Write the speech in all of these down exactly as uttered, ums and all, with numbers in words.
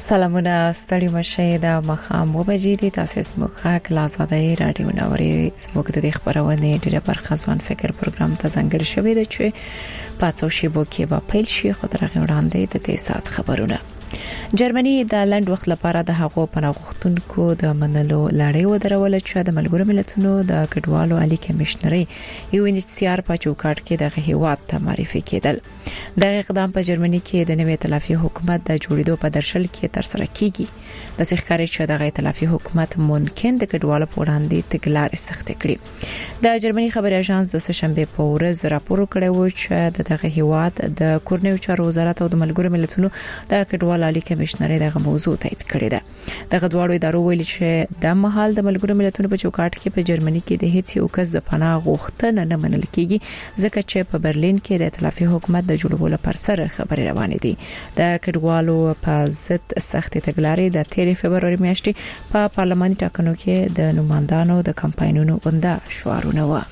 سلامونه ستړي مشه د مخام وبجې دي تاسو زموږ خاک لازادای رادیو نوري زموږ د خبرونه ډیره برخه ځوان فکر پروګرام ته ځانګړی شوی دی چې پاتو شی بو کې به پیل شي خدای وړاندې د دې سات خبرونه جرمني د لند وخت لپاره د هغو پناهغښتونکو د منلو لړۍ ودرول چې د ملګرو ملتونو د کډوالو عالی کمشنري یو ان ایچ سی آر په چوکاټ کې د هیواد ته معرفي کېدل د اقدام په جرمني کې د نوې تلافي حکومت د جوړېدو په درشل کې تر سره کیږي د ښکاري چې د غي تلافي حکومت ممکن د کډوالو په وړاندې تګلارې سخت کړي د جرمني خبري اژانس د سشنبه په ورځ راپور کړی و چې دغه هیواد د کورنیو چارو وزارت او د ملګرو ملتونو د کډوالو عالی کمشنري دغه موضوع تایید کړی ده دغه دواړو ادارو ویلي چې د مهال د ملګرو ملتونو په چوکاټ کې په جرمني کې د هیڅ یو کس د پناه غوښتنه نه منل کیږي ځکه چې په برلین کې د ائتلافي حکومت د جوړولو پر سر خبري روانې دي د کډوالو په ضد سخت تګلارې د تیر فبرवरी میاشتې په پارلماني ټاکنو کې د نمائندانو د کمپاینونو غونډه شعارونه و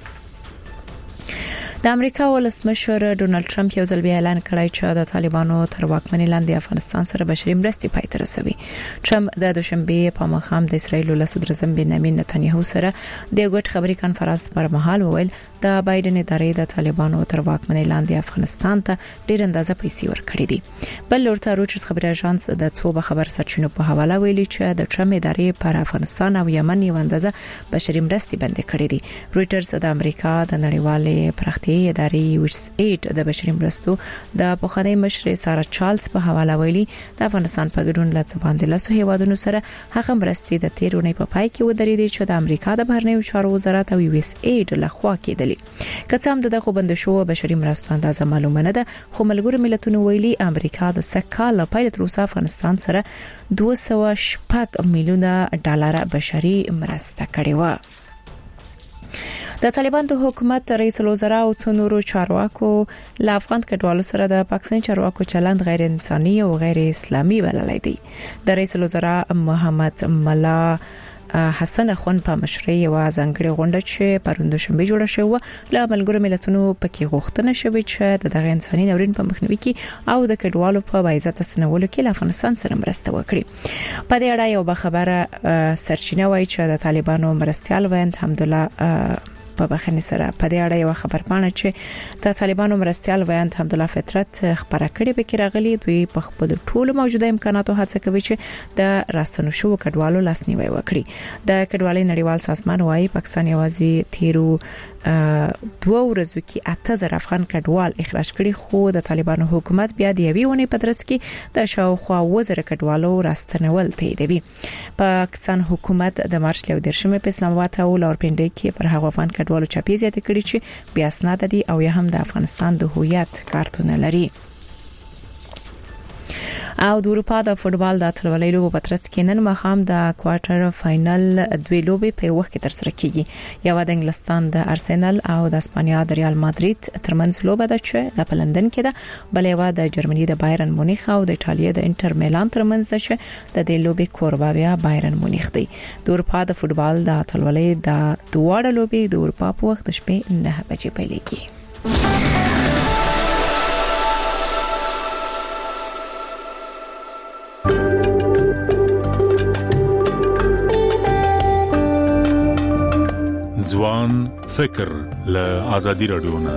د امریکا ولسمشر ډونالد ټرمپ یو ځل بیا اعلان کړی چې د طالبانو تر واکمنۍ لاندې افغانستان سره بشري مرستې پای ته رسوي ټرمپ د دوشنبه په مخام د اسرایل له صدر اعظم بنیامین نتنیاهو سره د غوټ خبري کانفرنس پر مهال وویل د بایدن ادارې د طالبانو تر واکمنۍ لاندې افغانستان ته ډیر اندازه پیسې ورکړي دي بل ورته روټرز خبري اژانس د څو خبر سرچینو په حواله ویلي چې د ټرمپ ادارې پر افغانستان او یمن یو اندازه بشري مرستې بند کړې دي روټرز د امریکا د نړیوالې پراختیا ادارې یو ایس ایډ د بشري مرستو د پخوانی مشر سارا چارلز په حواله ویلي د افغانستان په ګډون له باندې لاسو هیوادونو سره هغه مرستې د تیرونې په پای کې ودرېدې چې د امریکا د بهرنیو چارو وزارت او یو ایس ایډ له خوا کېدلې کڅام دغه بند شو بشري مرستو اندازه معلومه نه ده خو ملګرو ملتونو ویلي امریکا د سکهال په پیل تر اوسه افغانستان سره دوه سوه شپږ میلیونه ډالر بشري مرسته کړې و د طالبان د حکومت رئیس الوزرا او څو نورو چارواکو له افغان کډوالو سره د پاکستان چارواکو چلند غیر انساني او غیر اسلامي بللی دی د رئیس الوزرا محمد ملا حسن خون په مشرۍ او ځنګړي غونډه چې پروند شنبه جوړه شوه له ملګرو ملتونو پکې غوښتنه شوې چې دغه انساني ناورین په مخنیوي کې او د کډوالو په باعزت سنولو کې له افغانستان سره مرسته وکړي په دې اړه یو خبره سرچینه وایي چې د طالبانو مرستيال ویند حمدالله په بخنه سره په دې اړه یو خبر پاڼه چې د طالبانو مرستيال ویاند حمدالله فطرت خبره کړې به کې راغلي دوی په خپل ټولو موجوده امکاناتو هڅه کوي چې د راستنو شو کډوالو لاسنیوي وکړي د کډوالۍ نړیوال سازمان وايي پاکستان یوازې تیرو دوه ورځو کې اته زره افغان کډوال اخراج کړي خو د طالبانو حکومت بیا د یوې ونې په ترڅ کې د شاوخوا وزره کډوالو راستنول تاییدوي پاکستان حکومت د مارچ له درشمه په اسلام آباد او لورپنډي کې پر هغه افغان کډوالو چاپی زیاته کړي چې بیا اسناد دي او یا هم د افغانستان د هویت کارتونه لري او د اروپا د فوتبال د اتلولۍ لوبو په ترڅ کې نن مخام د کوارټر فائنل دوی لوبې په وخت کې تر سره کیږي یو د انګلستان د ارسنال او د اسپانیا د ریال مادرید ترمنځ لوبه ده چې د لندن کې ده بل یو د جرمني د بایرن مونیخ او د ایتالیا د انټر میلان ترمنځ ده چې د دې لوبې کوربه بیا بایرن مونیخ دی د اروپا د فوتبال د اتلولۍ د دواړه لوبې د اروپا په وخت شپې نه بجې پیلېږي ځوان فکر له ازادي رادیو نه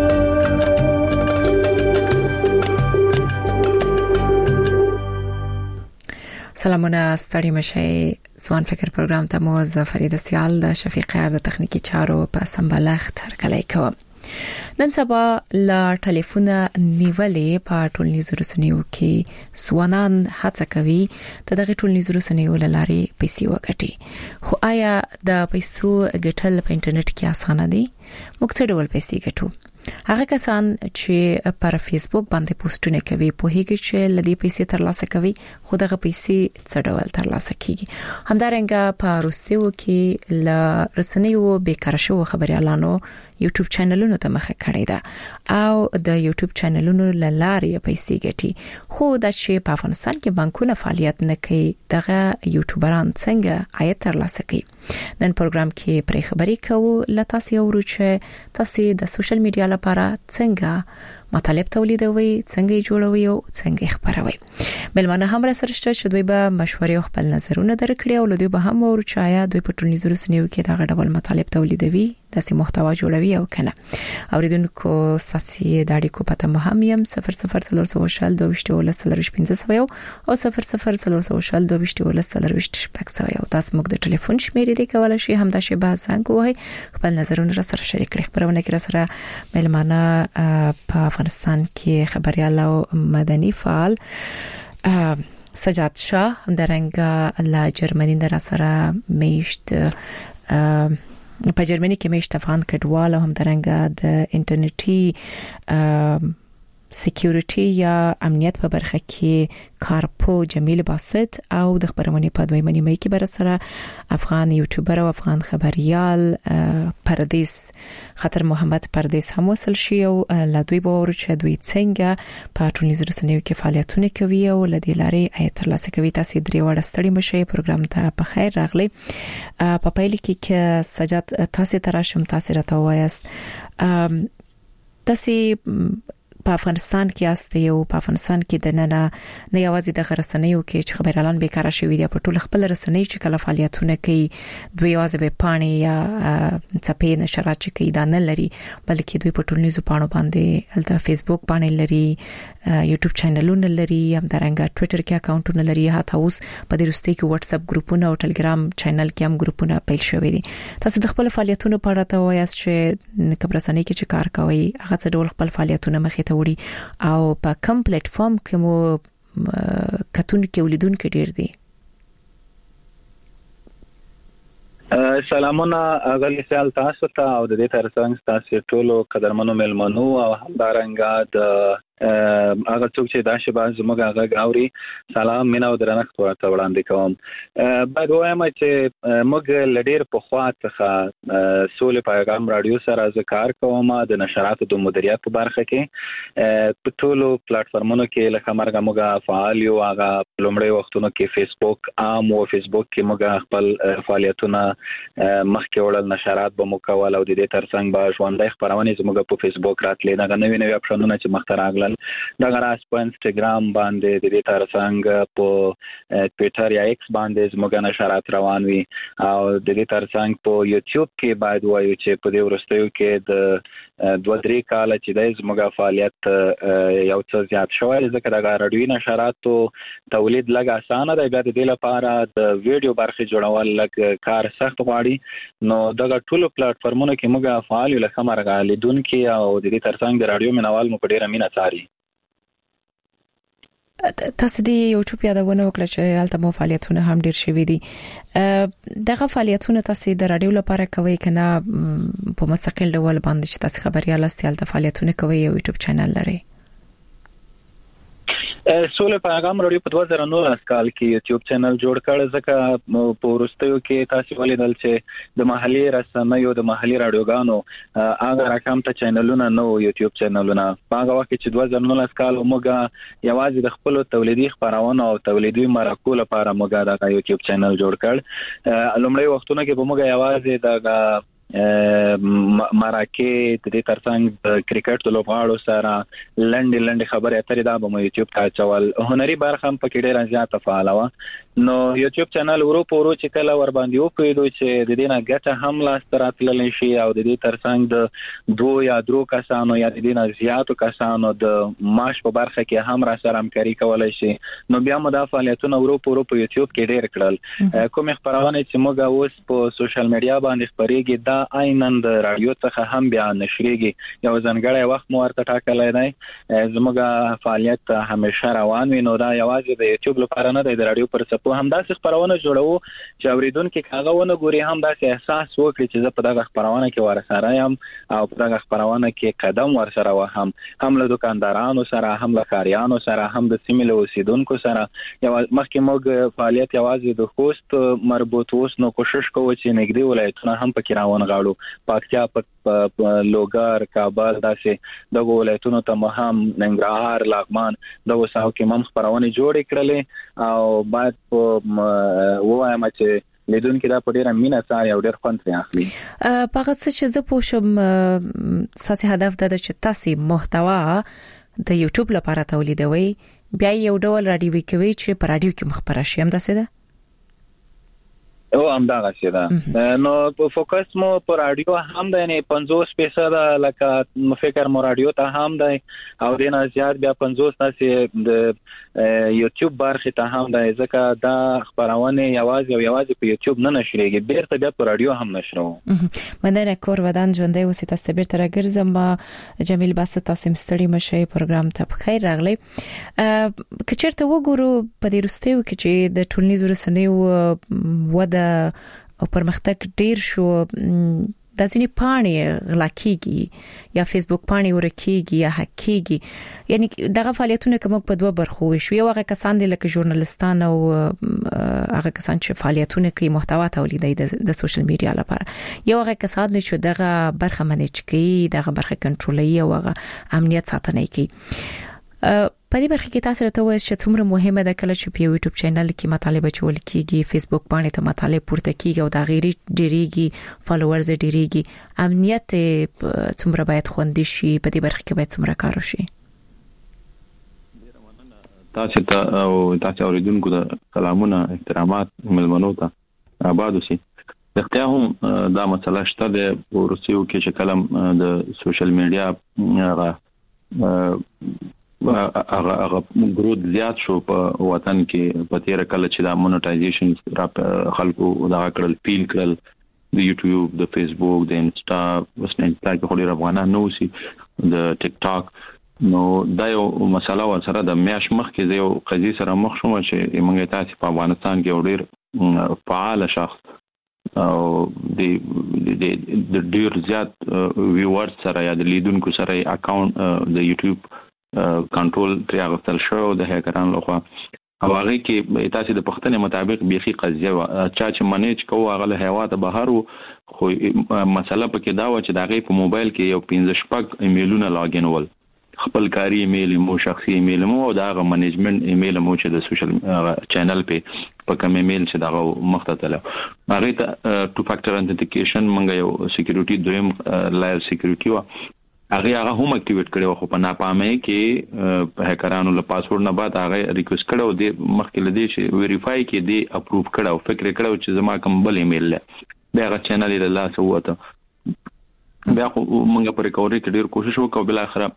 سلامونه ستړي مشه ځوان فکر پروګرام ته مو زفرید سیال د شفیقه د تخنیکی چارو په سمبالښت هرکلی کوم نن سبا لا ټلیفون نیولې په ټولنیزو رسنیو کې سوانان هڅه کوي ته دغه ټولنیزو رسنیو لاري پیسې وګټي خو آیا د پیسو ګټل په انټرنیټ کې اسانه دي موږ څه ډول پیسې ګټو هغه کسان چې پر فیسبوک باندې پوسټونه کوي په هیڅ چې لدی پیسې ترلاسه کوي خو دغه پیسې څه ډول ترلاسه کیږي همدارنګه په روسیو کې ل رسنیو بیکار شو خبريالانو یوټیوب چینلونو ته مخه کړی ده او د یوټیوب چینلونو لارې پیسې ګټي خو د چې په افغانستان کې بانکونه فعالیت نه کوي دغه یوټیوبران څنګه عاید ترلاسه کوي نن پروګرام کې پرې خبري کوو لته سي ورو چې تاسو د سوشل میډیا لپاره څنګه مطالب تولیدوي څنګه جوړوي او څنګه خبروي. ملمنه هم را سره شته چې دوی به مشورې او خپل نظرونه درکړي او دوی به هم ورچایا دوی په ټولنیزو رسنیو کې دا غډول مطالب تولیدوي داسې محتوا جوړوي او کنه. اوریدونکو ساسي داړي کو پته مهم يم صفر صفر صفر سوشل دوشت ولس سلرش پنځه سوه او صفر صفر صفر سوشل دوشت ولس سلرش شپږ سوه. تاسو موږ د ټلیفون شمیرې دی کولای شئ هم دا شی به څنګه وای خپل نظرونه را سره شریک کړئ. خبرونه کې را سره ملمانه په افغانستان کې خبريال او مدني فعال سجاد شاه همدارنګه لا جرمني در سره میشت په جرمني کې میشت افغان کډوال او همدارنګه د انټرنیټي سکیورټي یا امنیت په برخه کې کارپو جمیل باسط او د خبرونه په دوی منی مې کې بر سره افغان یوټیوبر او افغان خبريال پردیس خطر محمد پردیس هم وصل شي او لا دوی باور چې دوی څنګه په ټولنیزو رسنیو کې فعالیتونه کوي او لدی لاري ایت ترلاسه کوي. تاسو درې وړ ستړي مشه پروګرام ته په خیر راغلي. په پایله کې چې سجاد تاسو تراشم تاسو راته وایست تاسو په افغانستان کې استه یو په افغانستان کې د نن نه یوازې د غرسنیو کې چې خبرالان بیکاره شوی دی په ټول خپل رسنۍ چې کله فعالیتونه کوي دوی یوازې به پانی یا چپې نشرات کوي دا نه لري بلکې دوی په ټولنیزو پاڼو باندې الته فیسبوک باندې لري یوټیوب چینلونه لري هم درنګ ټوئیټر کې اکاونټونه لري هاته اوس په دې رسته کې واتس اپ ګروپونه او ټلګرام چینل کې هم ګروپونه پیل شوی دي. تاسو د خپل فعالیتونو په اړه ته وایاست چې کبرسنۍ کې چې کار کوي هغه څه ډول خپل فعالیتونه مخې او په کوم پلیټ فارم کې مو کتون کې ولیدون کې ډیر دي. سلامونه اغلی سیال تاسو ته او د دې ترڅنګ تاسو ټولو قدرمنو ملمنو او همدارنګه د هغه څوک چې دا شی باز موږ هغه غاوري سلام مینا او درنښت ورته وړاندې کوم. بعد وایم چې موږ لډیر په خوا څخه سولې پیغام رادیو سره ذکر کوم د نشراتو د مدیریت په برخه کې په ټولو پلیټ فارمونو کې لکه مرګه موږ فعال یو هغه لومړی وختونو کې فیسبوک عام او فیسبوک کې موږ خپل فعالیتونه مخکې وړل نشرات به مو کول او د دې ترڅنګ به ژوندۍ خبرونه زموږ په فیسبوک راتلې دا نوې نوې اپشنونه چې مخترع دا غراس په انستګرام باندې د دې ترڅنګ په ټوئیټر یا ایکس باندې زموږ نشرات روان وي او د دې ترڅنګ په یوټیوب کې باید وایو چې په دې ورستیو کې د دوه درې کال چې د زموږ فعالیت یو څه زیات شوی ځکه دا رادیوي نشراتو تولید لږ اسانه دی بیا د دې لپاره د ویډیو برخه جوړول لږ کار سخت غواړي نو دا ټول پلیټ فارمونه کې موږ فعال یو لکه مرغه لیدونکو او د دې ترڅنګ د رادیو مینوال مو په ډیره مینه څاري. تاسو دی یوټیوب یادونه وکړه چې الته مو فعالیتونه هم ډیر شوي دي. دغه فعالیتونه تاسو د رادیو لپاره کوي کنه په مستقل ډول باندې چې تاسو خبريال است الته فعالیتونه کوي یو یوټیوب چینل لري؟ سولې پیغام رادیو په دوه زره نولس کال کې یوټیوب چینل جوړ کړ ځکه په ورستیو کې تاسو ولیدل چې د محلي رسنیو د محلي رادیوګانو هغه رقم ته چینلونه نو یوټیوب چینلونه هغه وخت چې دوه زره نولس کال موږ یوازې د خپل تولیدي خبرونه او تولیدي مرکو لپاره موږ دا یوټیوب چینل جوړ کړ. لومړی وختونه کې به موږ یوازې د مراکې د دې ترڅنګ د کرکټ د لوبغاړو سره لنډ لنډ خبرې اترې دا به مو یوټیوب ته چول هنري برخه هم پکې ډېر زیات فعال و نو یوټیوب چینل ورو پورو چې کله ور باندې وکړو چې د دې نه ګټه هم لاس تراتلل شي او د دې ترڅنګ د دوه یا درو کسانو یا د دې نه زیاتو کسانو د معاش په برخه کې هم را سره همکاري کولای شي نو بیا مو دا فعالیتونه ورو پورو په یوټیوب کې ډېر کړل. کوم خبرونه چې موږ اوس په سوشل میډیا باندې خبرېږي دا عیناً د رادیو څخه هم بیا نشریږي یو ځانګړی وخت مو ورته ټاکلی دی زموږ فعالیت همیشه روان وي نو دا یوازې د یوټیوب لپاره نه دی د رادیو پر څپو همداسې خبرونه جوړو چې اوریدونکي هغه ونه ګوري همداسې احساس وکړي چې زه په دغه خبرونه کې ورسره یم او په دغه خبرونه کې قدم ورسره وهم هم له دکاندارانو سره هم له ښاریانو سره هم د سیمې له اوسیدونکو سره یو مخکې موږ فعالیت یوازې د خوست مربوط اوس نو کوشش کوو چې نږدې ولایتونه هم پکې راونغاړو پاکتیا په لوګر کابل داسې دغه ولایتونو ته مهم ننګرهار لغمان دغه ساو کې هم خبرونه جوړې کړلې او بعد په وایم چې لیدونکو دا په ډیره مینه سره یو ډیر خوند اخلي. پغه څه چې زه پوښم ساسي هدف د چې تاسو محتوا د یوټیوب لپاره تولیدوي بیا یو ډول رادیو کوي چې په رادیو کې مخبره شي هم داسې ده. او همدا غسی ده نو فوکس مو پر رادیو هم ده یعنی پنځوس فیصد لکه فکر مو رادیو ته هم ده او دینه زیات بیا پنځوس تاسو د یوټیوب برخه ته هم ده ځکه دا خبرونه یوازې او یوازې په یوټیوب نه نشریږي بیرته بیا پر رادیو هم نشرو. مننه کور ودان ژوندۍ اوسې تاسو بیرته راګرځم جمیل باسط تاسو مستړی مشه پروګرام ته بخیر راغلی. کچرته وګورو په دې رستیو کې چې د ټولنیزو رسنیو وده او پرمختګ ډیر شو د ځینې پاڼې غلا کیږي یا فیسبوک پاڼې ورکیږي یا هکیږي یعنی دغه فعالیتونه کوم په دوه برخو وشو. یو هغه کسان دي لکه ژورنالیستان او هغه کسان چې فعالیتونه کوي محتوا تولیدوي د سوشل میډیا لپاره. یو هغه کسان دي چې دغه برخه منیج کوي دغه برخه کنټرولوي او هغه امنیت ساتنه کوي. په دې برخه کې تاسو راته وایئ چې څومره مهمه ده کله چې په یوټیوب چینل کې مطالبه چول کیږي فیسبوک باندې ته مطالب پورته کیږي او دا غیري ډیریږي فالوورز ډیریږي امنیت څومره باید خوندي شي په دې برخه کې باید څومره کار وشي. تاسو ته او تاسو اوریدونکو د سلامونه احترامات ملمنو ته آباد اوسئ. دغه هم دا مسله شته د ورسیو کې چې کلم د سوشل میډیا هغه هغه هغه ګروت زیات شو په وطن کې په تیر کله چې دا مونټایزیشن را خلکو دا کړل پیل کړل د یوټیوب د فیسبوک د انسټا وسنه انسټا کې خوري افغانان نو سي د ټیک ټاک نو دا یو مسله و سره د میاش مخ کې یو قضیه سره مخ شوم چې موږ تاسو په افغانستان کې ډېر فعال شخص او د د ډېر زیات ویورز سره یا د لیدونکو سره اکاونټ د یوټیوب کنټرول تر هغه شو د هکرانو لخوا او هغه کې تاسو د پښتنې مطابق بيخي قضیه چا چې منیج کوو هغه له هوا ته بهر خو مسله پکې دا و چې دغه په موبایل کې یو پنځه شپږ ایمیلونه لاګین ول خپل کاری ایمیل مو شخصي ایمیل مو او دغه منیجمنت ایمیل مو چې د سوشل چینل په په کوم ایمیل چې دغه مختلف هغه ته ټو فاکټر انتیکیشن منګه یو سکیورټي دویم لایر سکیورټي و هغه هغه هم اکټیویټ کړو خو په ناپامه کې په هکرانو له پاسورډ نه بعد هغه ریکوست کړو د مخکې لدی چې ویریفای کې دی اپروو کړو فکر کړو چې زما کوم بل ایمیل له بیا هغه چینل له لاس وته بیا موږ په ریکوري کې ډیر کوشش وکړو بل اخر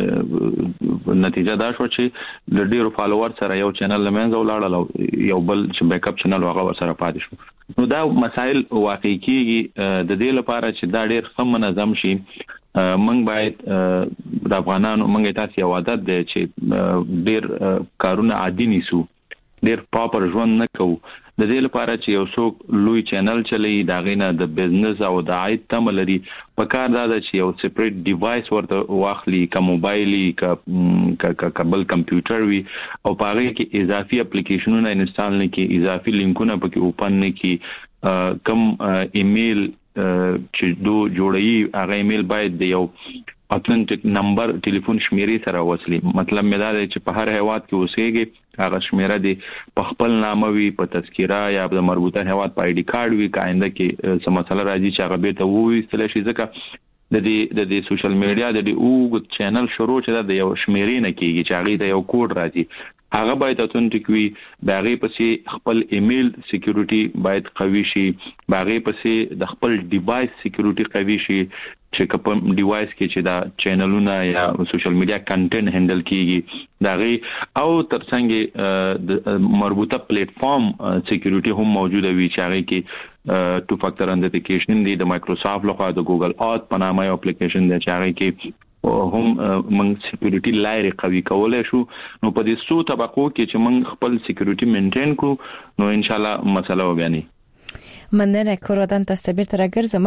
نتیجه دا شو چې د ډیرو فالوور سره یو چینل لمنځه ولاړل یو بل چې بیک اپ چینل هغه سره پاتې شو. نو دا مسائل واقعي کېږي د دې لپاره چې دا ډیر سم منظم شي. منګ باید د افغانانو منګ تاسو یو عادت دی چې ډیر کارونه عادي نیسو ډیر پراپر ژوند نه کوو د دې لپاره چې یو څوک لوی چینل چلی دا غینه د بزنس او د عاید تم لري په کار دا چې یو سپریټ ډیوایس ورته واخلي ک موبایلي ک کابل کمپیوټر وي او په هغه کې اضافي اپلیکیشنونه انسټال نه کی اضافي لینکونه پکې اوپن نه کی کم ایمیل چې دو جوړي هغه ایمیل باید د یو اتنټیک نمبر ټلیفون شمیرې سره وصلي مطلب مې دا دی چې په هر هیواد کې اوسېږي هغه شمیره دی په خپل نامه وي په تذکره یا د مربوطه هیواد په آی ډي کارت وي کاینده کې څه مسله راځي چې هغه به ته ووي استل شي ځکه د دې د دې سوشل میډیا د دې او چینل شروع چې د یو شمیرې نه کیږي چې هغه د یو کوډ راځي هغه باید اتنټیک وي باغې پسې خپل ایمیل سکیورټي باید قوي شي باغې پسې د خپل ډیوایس سکیورټي قوي شي چې کوم ډیوایس کې چې دا چینلونه یا سوشل میډیا کنټینټ هندل کیږي داغي او ترڅنګ د مربوطه پلیټ فارم سکیورټي هم موجوده وي چې هغه کې ټو فاکټر انتیکیشن دی د مایکروسافټ لخوا د ګوګل آت په نامه یو اپلیکیشن دی چې هغه کې هم من سکیورټي لایره قوي کولای شو نو په دې څو طبقو کې چې من خپل سکیورټي مینټین کو نو ان شاء الله مسله وګڼي. مننه کورودان تاسو بیرته راګرځم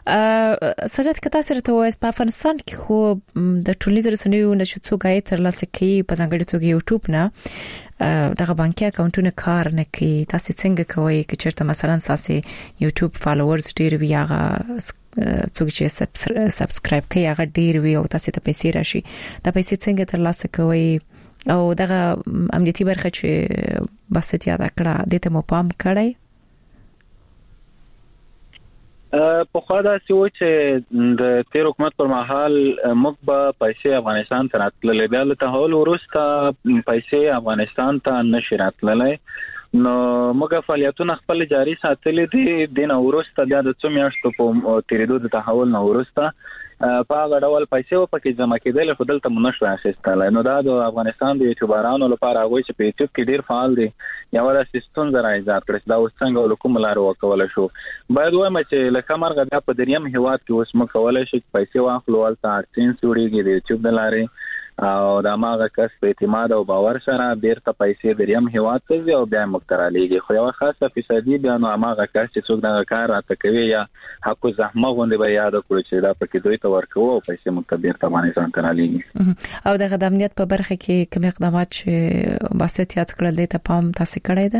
سجاد کته سره ته وایي په افغانستان کې خو د ټولنیزو رسنیو نشو څوګای تر لاسه کوي په ځانګړي توګه یوټیوب نه دغه بانکي اکاونټونه کار نه کوي تاسو څنګه کوي چې چیرته مثلا تاسو یوټیوب فالوورز ډیر وی هغه څوک چې سبسکرایب کوي هغه ډیر وی او تاسو ته پیسې راشي دا پیسې څنګه تر لاسه کوي او دغه امنیتي برخه چې بسط یاد کړه د ته مو پام کړی په خوا دا سی و چې د تیر حکومت پر مهال موږ به پیسې افغانستان ته راتللې، بیا له تحول وروسته پیسې افغانستان ته نشي راتللې، نو موږ فعالیتونه خپل جاري ساتلې دي. د نو وروسته بیا د څو میاشتو په تیریدو د تحول نو وروسته په هغه ډول پیسې و پکې جمع کېدل، خو دلته مونږ نشو اخیستلای. نو دا د افغانستان د یوټیوبرانو لپاره هغه چې په یوټیوب کې ډیر فعال دي یو د سیستم زرا ایجاد کړی دا اوس څنګه ولکم لار وکول شو. باید وایم چې لکه مرغه بیا په دریم هیواد کې اوس موږ کولای شو پیسې واخلو ولته اړتین سوريږي د یوټیوب د لارې او دا ماغه کس په اعتماد او باور سره بیرته پیسې دریم هیواد ته ځي او بیا مخترالېږي. خو یو خاصه فیصدي بیا نو ماغه کس چې څوک دا کار راته کوي یا حق زحمه غونډه به یاد کړو چې دا پکې دوی ته ورکوو او پیسې مختبر ته باندې ځان ترالېږي. او د خدمات په برخه کې کوم اقدامات چې باسطیات کړل دي ته پام تاسو کړی ده؟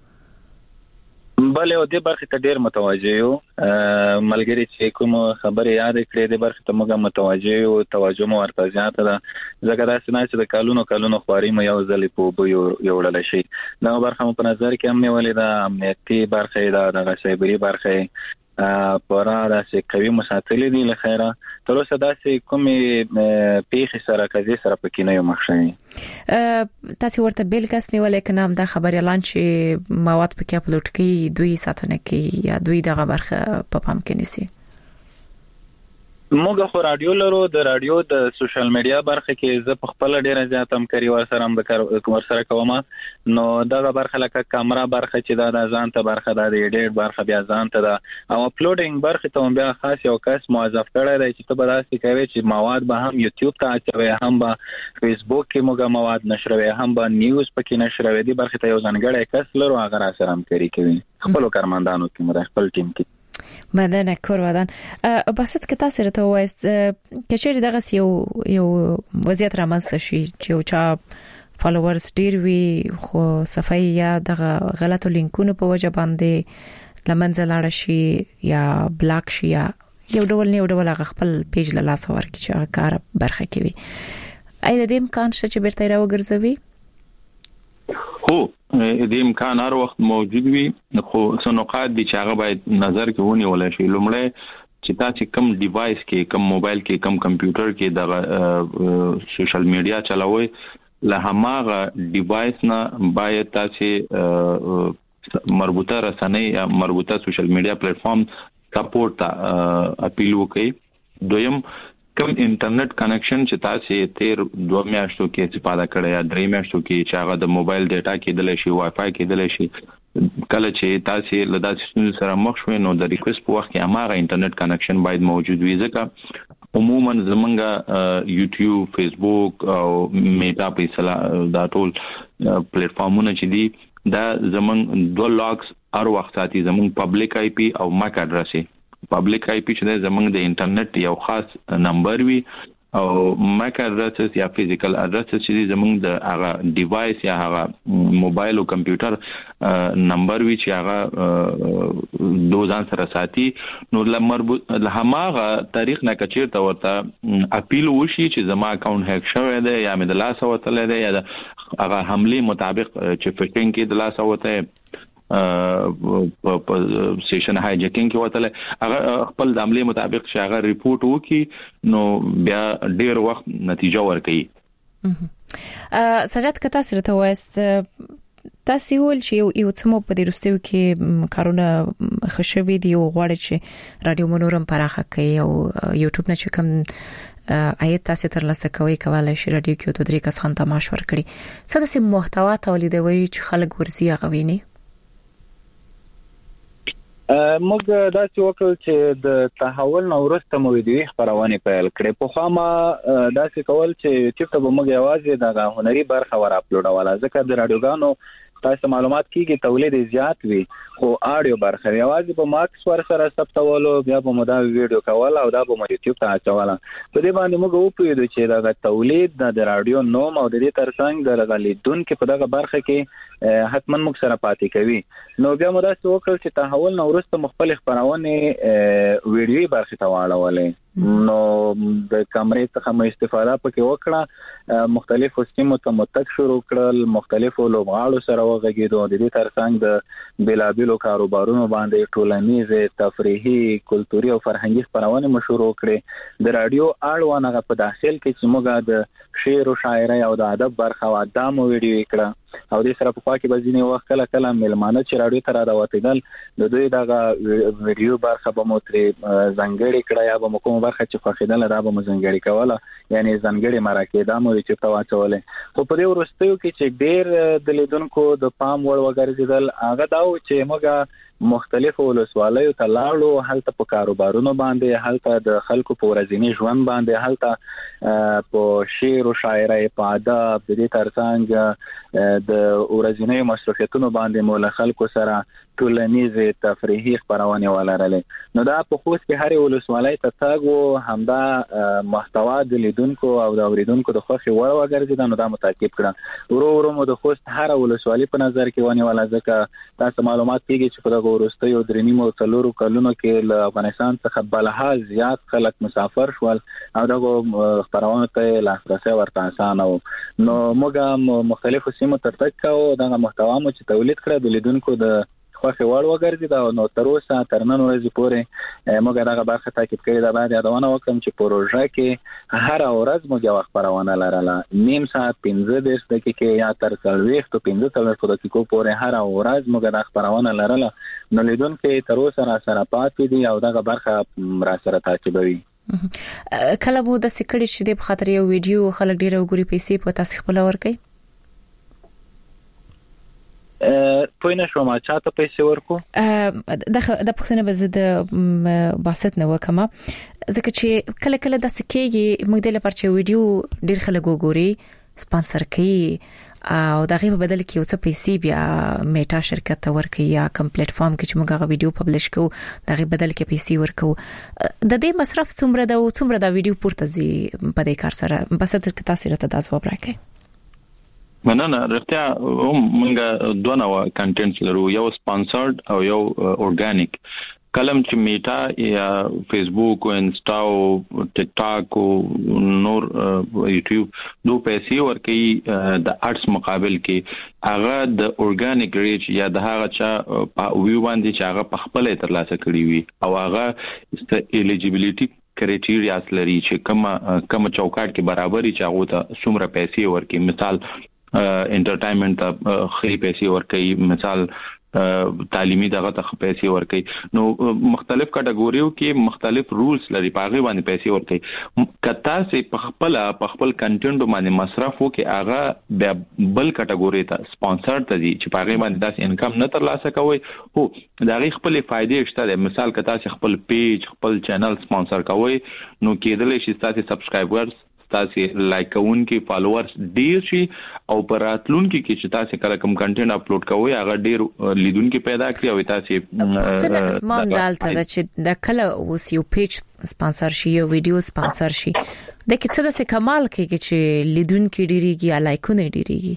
بله او دې برخه ته ډیر متوجه یو، ملګری چې کوم خبره یاد کړې دې برخه ته موږ متوجه یو، توجه مو ورته زیاته ده ځکه دا څنګه چې د کالونو کالونو خواري مې یو ځلې په بو یو وړل شي. دا برخه مو په نظر کې هم نیولې ده، امنیتي برخه ده، د سایبری برخه پورا داسې قوي مساتلې دي له خیره. تر اوسه داسې کومې پیښې سره کزي سره پکې نه یو مخ شي. تاسو ورته بیل کس نیولې کنه هم دا خبر اعلان چې مواد پکې اپلوډ کړي دوی ساتنه کوي یا دوی دغه برخه په پام کې نیسي؟ موږ خو رادیو لرو، د رادیو د سوشل میډیا برخه کې زه په خپل ډیره زیات هم کوي ور سره هم د کوم سره کوم، نو دا برخه لکه کیمرا برخه چې دا د ځان ته برخه ده، د ایډیټ برخه بیا ځان ته ده، او اپلوډینګ برخه ته بیا خاص یو کس موظف کړی دی چې ته به تاسو کوي چې مواد به هم یوټیوب ته اچوي، هم به فیسبوک کې موږ مواد نشروي، هم به نیوز پکې نشروي. دی برخه ته یو ځانګړی کس لرو هغه را سره هم کوي کوي خپل کارمندانو کې مر خپل ټیم کې. مدنه کور ودان باسط که تاسو راته وایست کچېری دغه یو یو وضعیت رامنځته شي چې او چا فالوورز ډیر وي خو صفای یا دغه غلطو لینکونو په وجه باندې لمنځه لاړ شي یا بلاک شي یا یو ډول نه یو ډول خپل پیج له لاس ورکړي چې هغه کار برخه کوي، اې د دې امکان شته چې بیرته راوګرځوي؟ هو د امکان هر وخت موجود وي، خو څو نقاط دي چې هغه باید نظر کې ونیول شي. لومړی چې تاسو کوم ډیوایس کې، کوم موبایل کې، کوم کمپیوټر کې د سوشل میډیا چلوي، له هغه ډیوایس نه باید تاسو مربوطه رسنۍ یا مربوطه سوشل میډیا پلیټ فارم سپورټ ته اپیل وکړئ. دویم کوم انټرنیټ کنیکشن چې تاسو تیر دوه میاشتو کې استفاده کړی یا درې میاشتو کې چې هغه د موبایل ډیټا کېدل شي، وای فای کېدل شي، کله چې تاسو له داسې ستونزو سره مخ شوئ نو د ریکوست په وخت کې هغه انټرنیټ کنیکشن باید موجود وي. ځکه عموما زمونږ یوټیوب، فیسبوک او میټا پیسلا دا ټول پلیټ فارمونه چې دي دا زمونږ دوه لاکس هر وخت ساتي، زمونږ پبلک آی پی او ماک اډرس. پبلک آی پی چې زمونږ د انټرنیټ یو خاص نمبر وي او ماک اډرس یا فزیکل اډرس چې زمونږ د هغه ډیوایس یا هغه موبایل او کمپیوټر نمبر وي چې هغه دوزان سره ساتي. نو مربوط له هغه تاریخ نه کچیر ته ورته اپیل وشي چې زما اکاونټ هک شوی دی یا مې د لاس وتل دی یا هغه حمله مطابق چې فټینګ کې د لاس وته په سیشن هایجکینګ کې وته هغه خپل د عملي مطابق چې هغه ریپورت وکي نو بیا ډیر وخت نتیجه ورکړي. سجاد کته سره ته وایست تاسو ول چې یو څومره په دې رستیو کې کارونه خشوي دي او غواړي چې رادیو منورم پراخه کوي او یوټیوب نه چې کوم آیت تاسو تر لاسه کوي کولای شي رادیو کې دوه درې کسان تماش ورکړي. څه د سیم محتوا تولیدوي چې خلک ورزي غویني؟ موږ دا چې وکړ چې د تحول نو ورسته مو ویډیو خبرونه پیل کړې. په خامه دا چې کول چې چې په موږ یوازې د هنري برخه ور اپلوډ ولا ځکه د رادیوګانو تاسو معلومات کیږي تولید زیات وي خو آډیو برخه یوازې په ماکس ور سره ثبتولو بیا په مودا ویډیو کول او دا په یوټیوب ته اچول. په دې باندې موږ وپوهیدو چې دا تولید د رادیو نوم او د دې ترڅنګ د غلیدون کې په دغه برخه کې حتما موږ سره پاتې کوي. نو بیا مودا څه وکړ چې تحول نو ورسته مختلف خبرونه ویډیوي برخه ته واړولې نو د کمرې څخه مو استفاده پکې وکړه مختلفو سیمو ته متک شروع کړل مختلفو لوبغاړو سره وغږیدو د دې ترڅنګ د بیلابیلو کاروبارونو باندې ټولنیزه تفریحي کلتوري او فرهنګي خبرونه مو شروع کړې د رادیو اړوانه په داخل کې چې موږ د شعر او شاعري او د ادب برخه وادامو ویډیو کړه او د سره په خوا کې بزینه وخت کله کله ملمانه چې رادیو ته را دوتیدل د دوی دغه ویډیو برخه به مو ترې زنګړی کړه یا به کوم برخه چې خوښیدل دا به مو زنګړی کوله یعنی زنګړی مرکه دا مو چې تا واچولې خو په دې ورستیو کې چې ډېر د لیدونکو د پام وړ وګرځیدل هغه دا و چې موږ مختلفو ولسوالیو ته لاړو هلته په کاروبارونو باندې هلته د خلکو په ورځني ژوند باندې هلته په شعر او شاعري په ادب د دې ترڅنګ د ورځنی مصرفیتونو باندې مول خلکو سره ټولنیزه تفریحي خبرونه ولرلې نو دا په خوست کې هر ولسوالۍ ته تاګو همدا محتوا د لیدونکو او د اوریدونکو د خوښي وړ وګرځیدل نو دا متعقب کړه ورو ورو مو د خوست هر ولسوالۍ په نظر کې ونی ولا ځکه تاسو معلومات کیږي چې په دغه ورستیو درنی مو څلورو کلونو کې له افغانستان څخه بلها زیات خلک مسافر شول او دغه خبرونه ته لاسرسي ورته اسانه نو موږ مختلفو سیمو ته تک او دغه محتوا مو چې تولید کړه د لیدونکو د خوښي وړ وګرځیدل نو تر اوسه تر نن ورځې پورې موږ دغه برخه تاکید کړې ده باید یادونه وکړم چې پروژه کې هر ورځ موږ یو خبرونه لرله نیم ساعت پنځه دېرش دقیقې یا تر څلوېښت پنځه څلوېښت دقیقو پورې هر ورځ موږ د خبرونه لرله نو لیدونکو تر اوسه را سره پاتې دي او دغه برخه را سره تعقیبوي کله مو د سکړې چې د خاطر یو ویډیو خلک ډیره وګوري پیسې په تاسو خپل ورکي پوه نه شوم چې تاسو پیسې ورکو د د پښتنه بز د باسط نه وکما ځکه چې کله کله د سکیږي موږ د لپاره چې ویډیو ډیر خلک وګوري سپانسر کوي او دغه په بدل کې یو څه پیسې بیا میټا شرکت ته ورکي یا کوم پلیټ فارم کې چې موږ غو ویډیو پبلش کوو دغه بدل کې پیسې ورکو د دې مصرف څومره د څومره د ویډیو پورته زی په دې کار سره بس د تاسو راته د ځواب راکړئ مننه رښتیا هم موږ دوه نوع کنټینټ لرو یو سپانسرډ او یو اورګانیک کلم چې میټا یا فیسبوک او انسټا او ټیک ټاک او نور یوټیوب دو پیسې ورکي د آرټس مقابل کې هغه د اورګانیک ریچ یا د هغه چا په ویو باندې چې هغه په خپل ترلاسه کړی وي او هغه ایلیجیبিলিټي کرایټیریاز لري چې کوم کوم چوکاټ کې برابرۍ چې هغه ته څومره پیسې ورکي مثال انټرټینمنت ته خري پیسې ورکي مثال تعلیمي دغه ته پیسې ورکي نو مختلف کټګوریو کې مختلف رولز لري په هغه باندې پیسې ورکي کته سي په خپل په خپل کنټینټ باندې مصرف وکي هغه بل کټګوري ته سپانسر ته دي چې په هغه باندې داس انکم نه ترلاسه کوي او دا غي خپل فائدې شته مثال کته سي خپل پیج خپل چینل سپانسر کوي نو کېدل شي تاسو سبسکرایبرز تاسو لایکون کې فالوورز ډیر شي او پراتلون کې چې تاسو کله کوم کنټینټ اپلوډ کوئ هغه ډیر لیدونکو پیدا کوي او تاسو څنګه اسمان دالته چې د کله اوس یو پیج سپانسر شي یو ویډیو سپانسر شي د کیسه د کمال کې چې لیدونکو ډیریږي یا لایکونه ډیریږي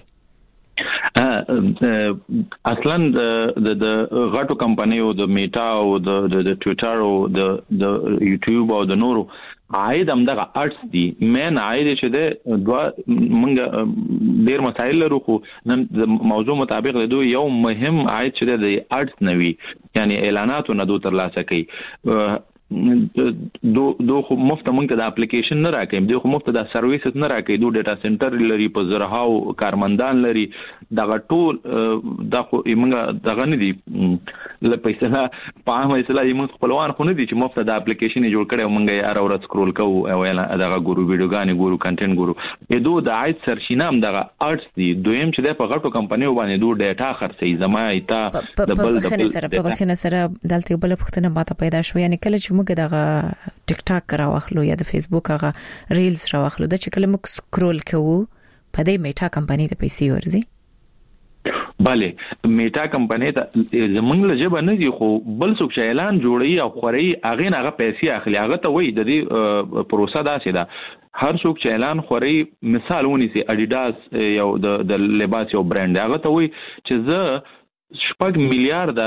اصلا د د غټو کمپنیو د میټا او د د ټوئیټر او د د یوټیوب او د نورو عاید هم دغه آرټس دي مین عاید چې د دوا موږ ډیر مسایل لرو خو نن د موضوع مطابق له دوی یو مهم عاید چې د آرټس نوي یعنی اعلاناتو نه دوه ترلاسه کوي دو دو خو مفت مونږ ته د اپلیکیشن نه راکې دوی خو مفت د سرویسز نه راکې دوی ډاټا سنټر لري په زرهاو کارمندان لري دغه ټول دغه موږ دغه نه دي ل پیسې نه په ما اصله موږ خپلوان خو نه دي چې مفت د اپلیکیشن جوړ کړي موږ یې ار اور سکرول کوو او دغه ګورو ویډیوګانی ګورو کنټینټ ګورو یی دوی د عاید سرچینه هم دغه آرټس دي دویم چې د په غټو کمپنیو باندې دوی ډاټا خرڅي زما ایته د بل د بل سره په بخښنه سره دلته بل پختنه ماته پیدا شو یعنی کله چې موږ دغه ټیک ټاک راوخلو یا د فیسبوک هغه ریلز راوخلو د چې کله موږ سکرول کوو په دې میټا کمپنی ته پیسې ورځي bale میټا کمپنی ته زمونږ له جبه نه دي خو بل څوک چې اعلان جوړي او خوري اغه نه هغه پیسې اخلي هغه ته وای د دې پروسه داسې ده هر څوک چې اعلان خوري مثال ونیسي اډیداس یو د د لباس یو برند هغه ته وای چې زه شپږ میلیارډ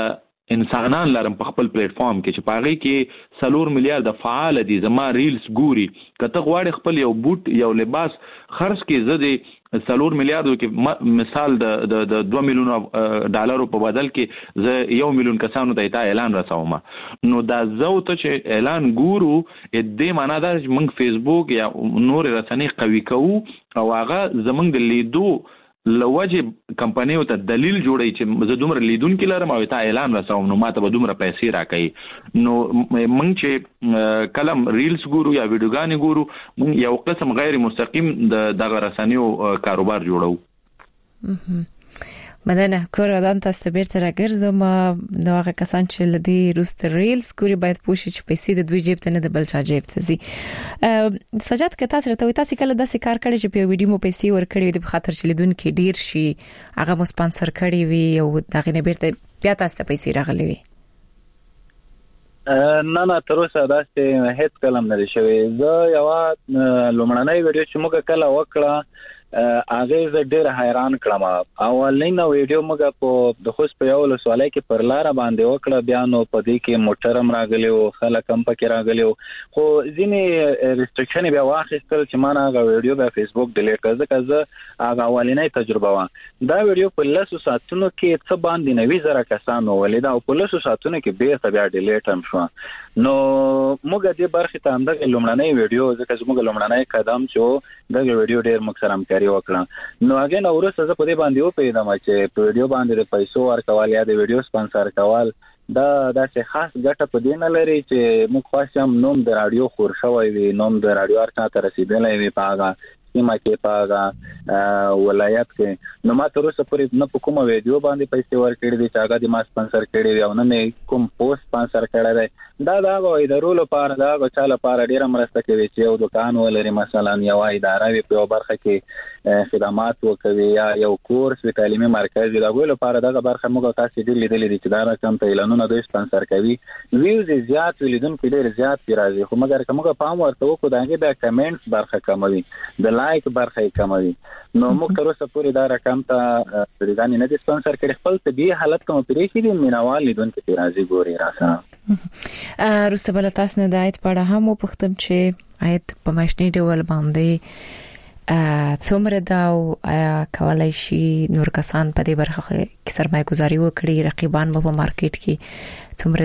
انسانان لرم په خپل پلیټ فارم کې چې پاغي کې سلور میلیارډ د فعال دي زما ریلز ګوري کته غواړي خپل یو بوت یو لباس خرڅ کې زده سلور میلیارډ کې مثال د د دوه میلیون ډالرو په بدل کې ز یو میلیون کسانو ته تا اعلان رسوم نو دا زو ته چې اعلان ګورو دې معنا دا چې موږ فیسبوک یا نور رسنۍ قوي کوو او هغه زمونږ د لیدو لوجه کمپنیو ته دلیل جوړی چې زه دومره لیدون کې لرم او تا اعلان رسوم نو ماته به دومره پیسې راکړي نو موږ چې کلم ریلز ګورو یا ویډیوګانې ګورو موږ یو قسم غیر مستقیم د دغه رسنیو کاروبار جوړو مدنه کور ودان تاسو بیرته راګرځم نو هغه کسان چې لدی روست ریلز ګوري باید پوښي چې پیسې د دوی جیب ته نه د بل چا جیب ته ځي سجاد که تاسو راته تاسو کله داسې کار کړی چې په ویډیو مو پیسې ورکړي د خاطر چې لیدون کې ډیر شي هغه مو سپانسر کړی وي او دغه نه بیرته بیا تاسو ته پیسې راغلي وي نه نه تر اوسه داسې هیڅ کلم نه شوی زه یو لومړنۍ ویډیو چې موږ کله وکړه هغه زه ډېر حیران کړم اولین ویډیو موږ په د خوست په یو لسوالۍ کې پر لار باندې وکړه بیا نو په دې کې موټرم راغلی او خلک هم پکې راغلی خو ځینې ریستریکشن بیا واخیستل چې ما هغه ویډیو په فیسبوک ډیلیټ کړ ځکه زه هغه اولینۍ تجربه و دا ویډیو په لسو ساعتونو کې څه باندې نوي زره کسانو ولید او په لسو ساعتونو کې بیرته بیا ډیلیټ هم شو نو موږ دې برخه ته اندغه لومړنۍ ویډیو ځکه موږ لومړنۍ قدم چې دغه ویډیو ډېر مکسرم وکړه نو هغه نو ورسره زه په دې باندې و پیدم چې په ویډیو باندې د پیسو ورکول یا د ویډیو سپانسر کول دا داسې خاص ګټه په دې نه لري چې موږ خاصم نوم د رادیو خور شوی وي نوم د رادیو ارکان ته رسیدلی وي په هغه سیمه کې په هغه ولایت کې نو ما تر اوسه پورې نه په کومه ویډیو باندې پیسې ورکړې دي چې هغه د ما سپانسر کړي وي او نه مې کوم پوسټ سپانسر کړی دی دا دا غوې د رول لپاره دا غو چاله لپاره ډیره مرسته کوي چې یو دکان ولري مثلا یو اداره وي په برخه کې خدمات وکوي یا یو کورس د تعلیمي مرکز دی دا غو لپاره دا برخه موږ تاسو دې لیدلې دي چې دا رقم ته اعلانونه دوی سپانسر کوي ویوز زیات ولیدون کې ډیر زیات راځي خو مګر کومه پام ورته وکړو داګه د کمنټس برخه کموي د لایک برخه کموي نو موږ تر اوسه پورې دا رقم ته ځان نه دي سپانسر کړي خپل طبي حالت کوم پرې کې دي مینوال لیدون کې راځي ګوري راځه روسته بل تاسو نه د آیت په اړه هم پوښتم چې آیت په ماشني ډول باندې څومره دا او کولای شي نور کسان په دې برخه کې سرمایه گذاري وکړي رقیبان په مارکیټ کې څومره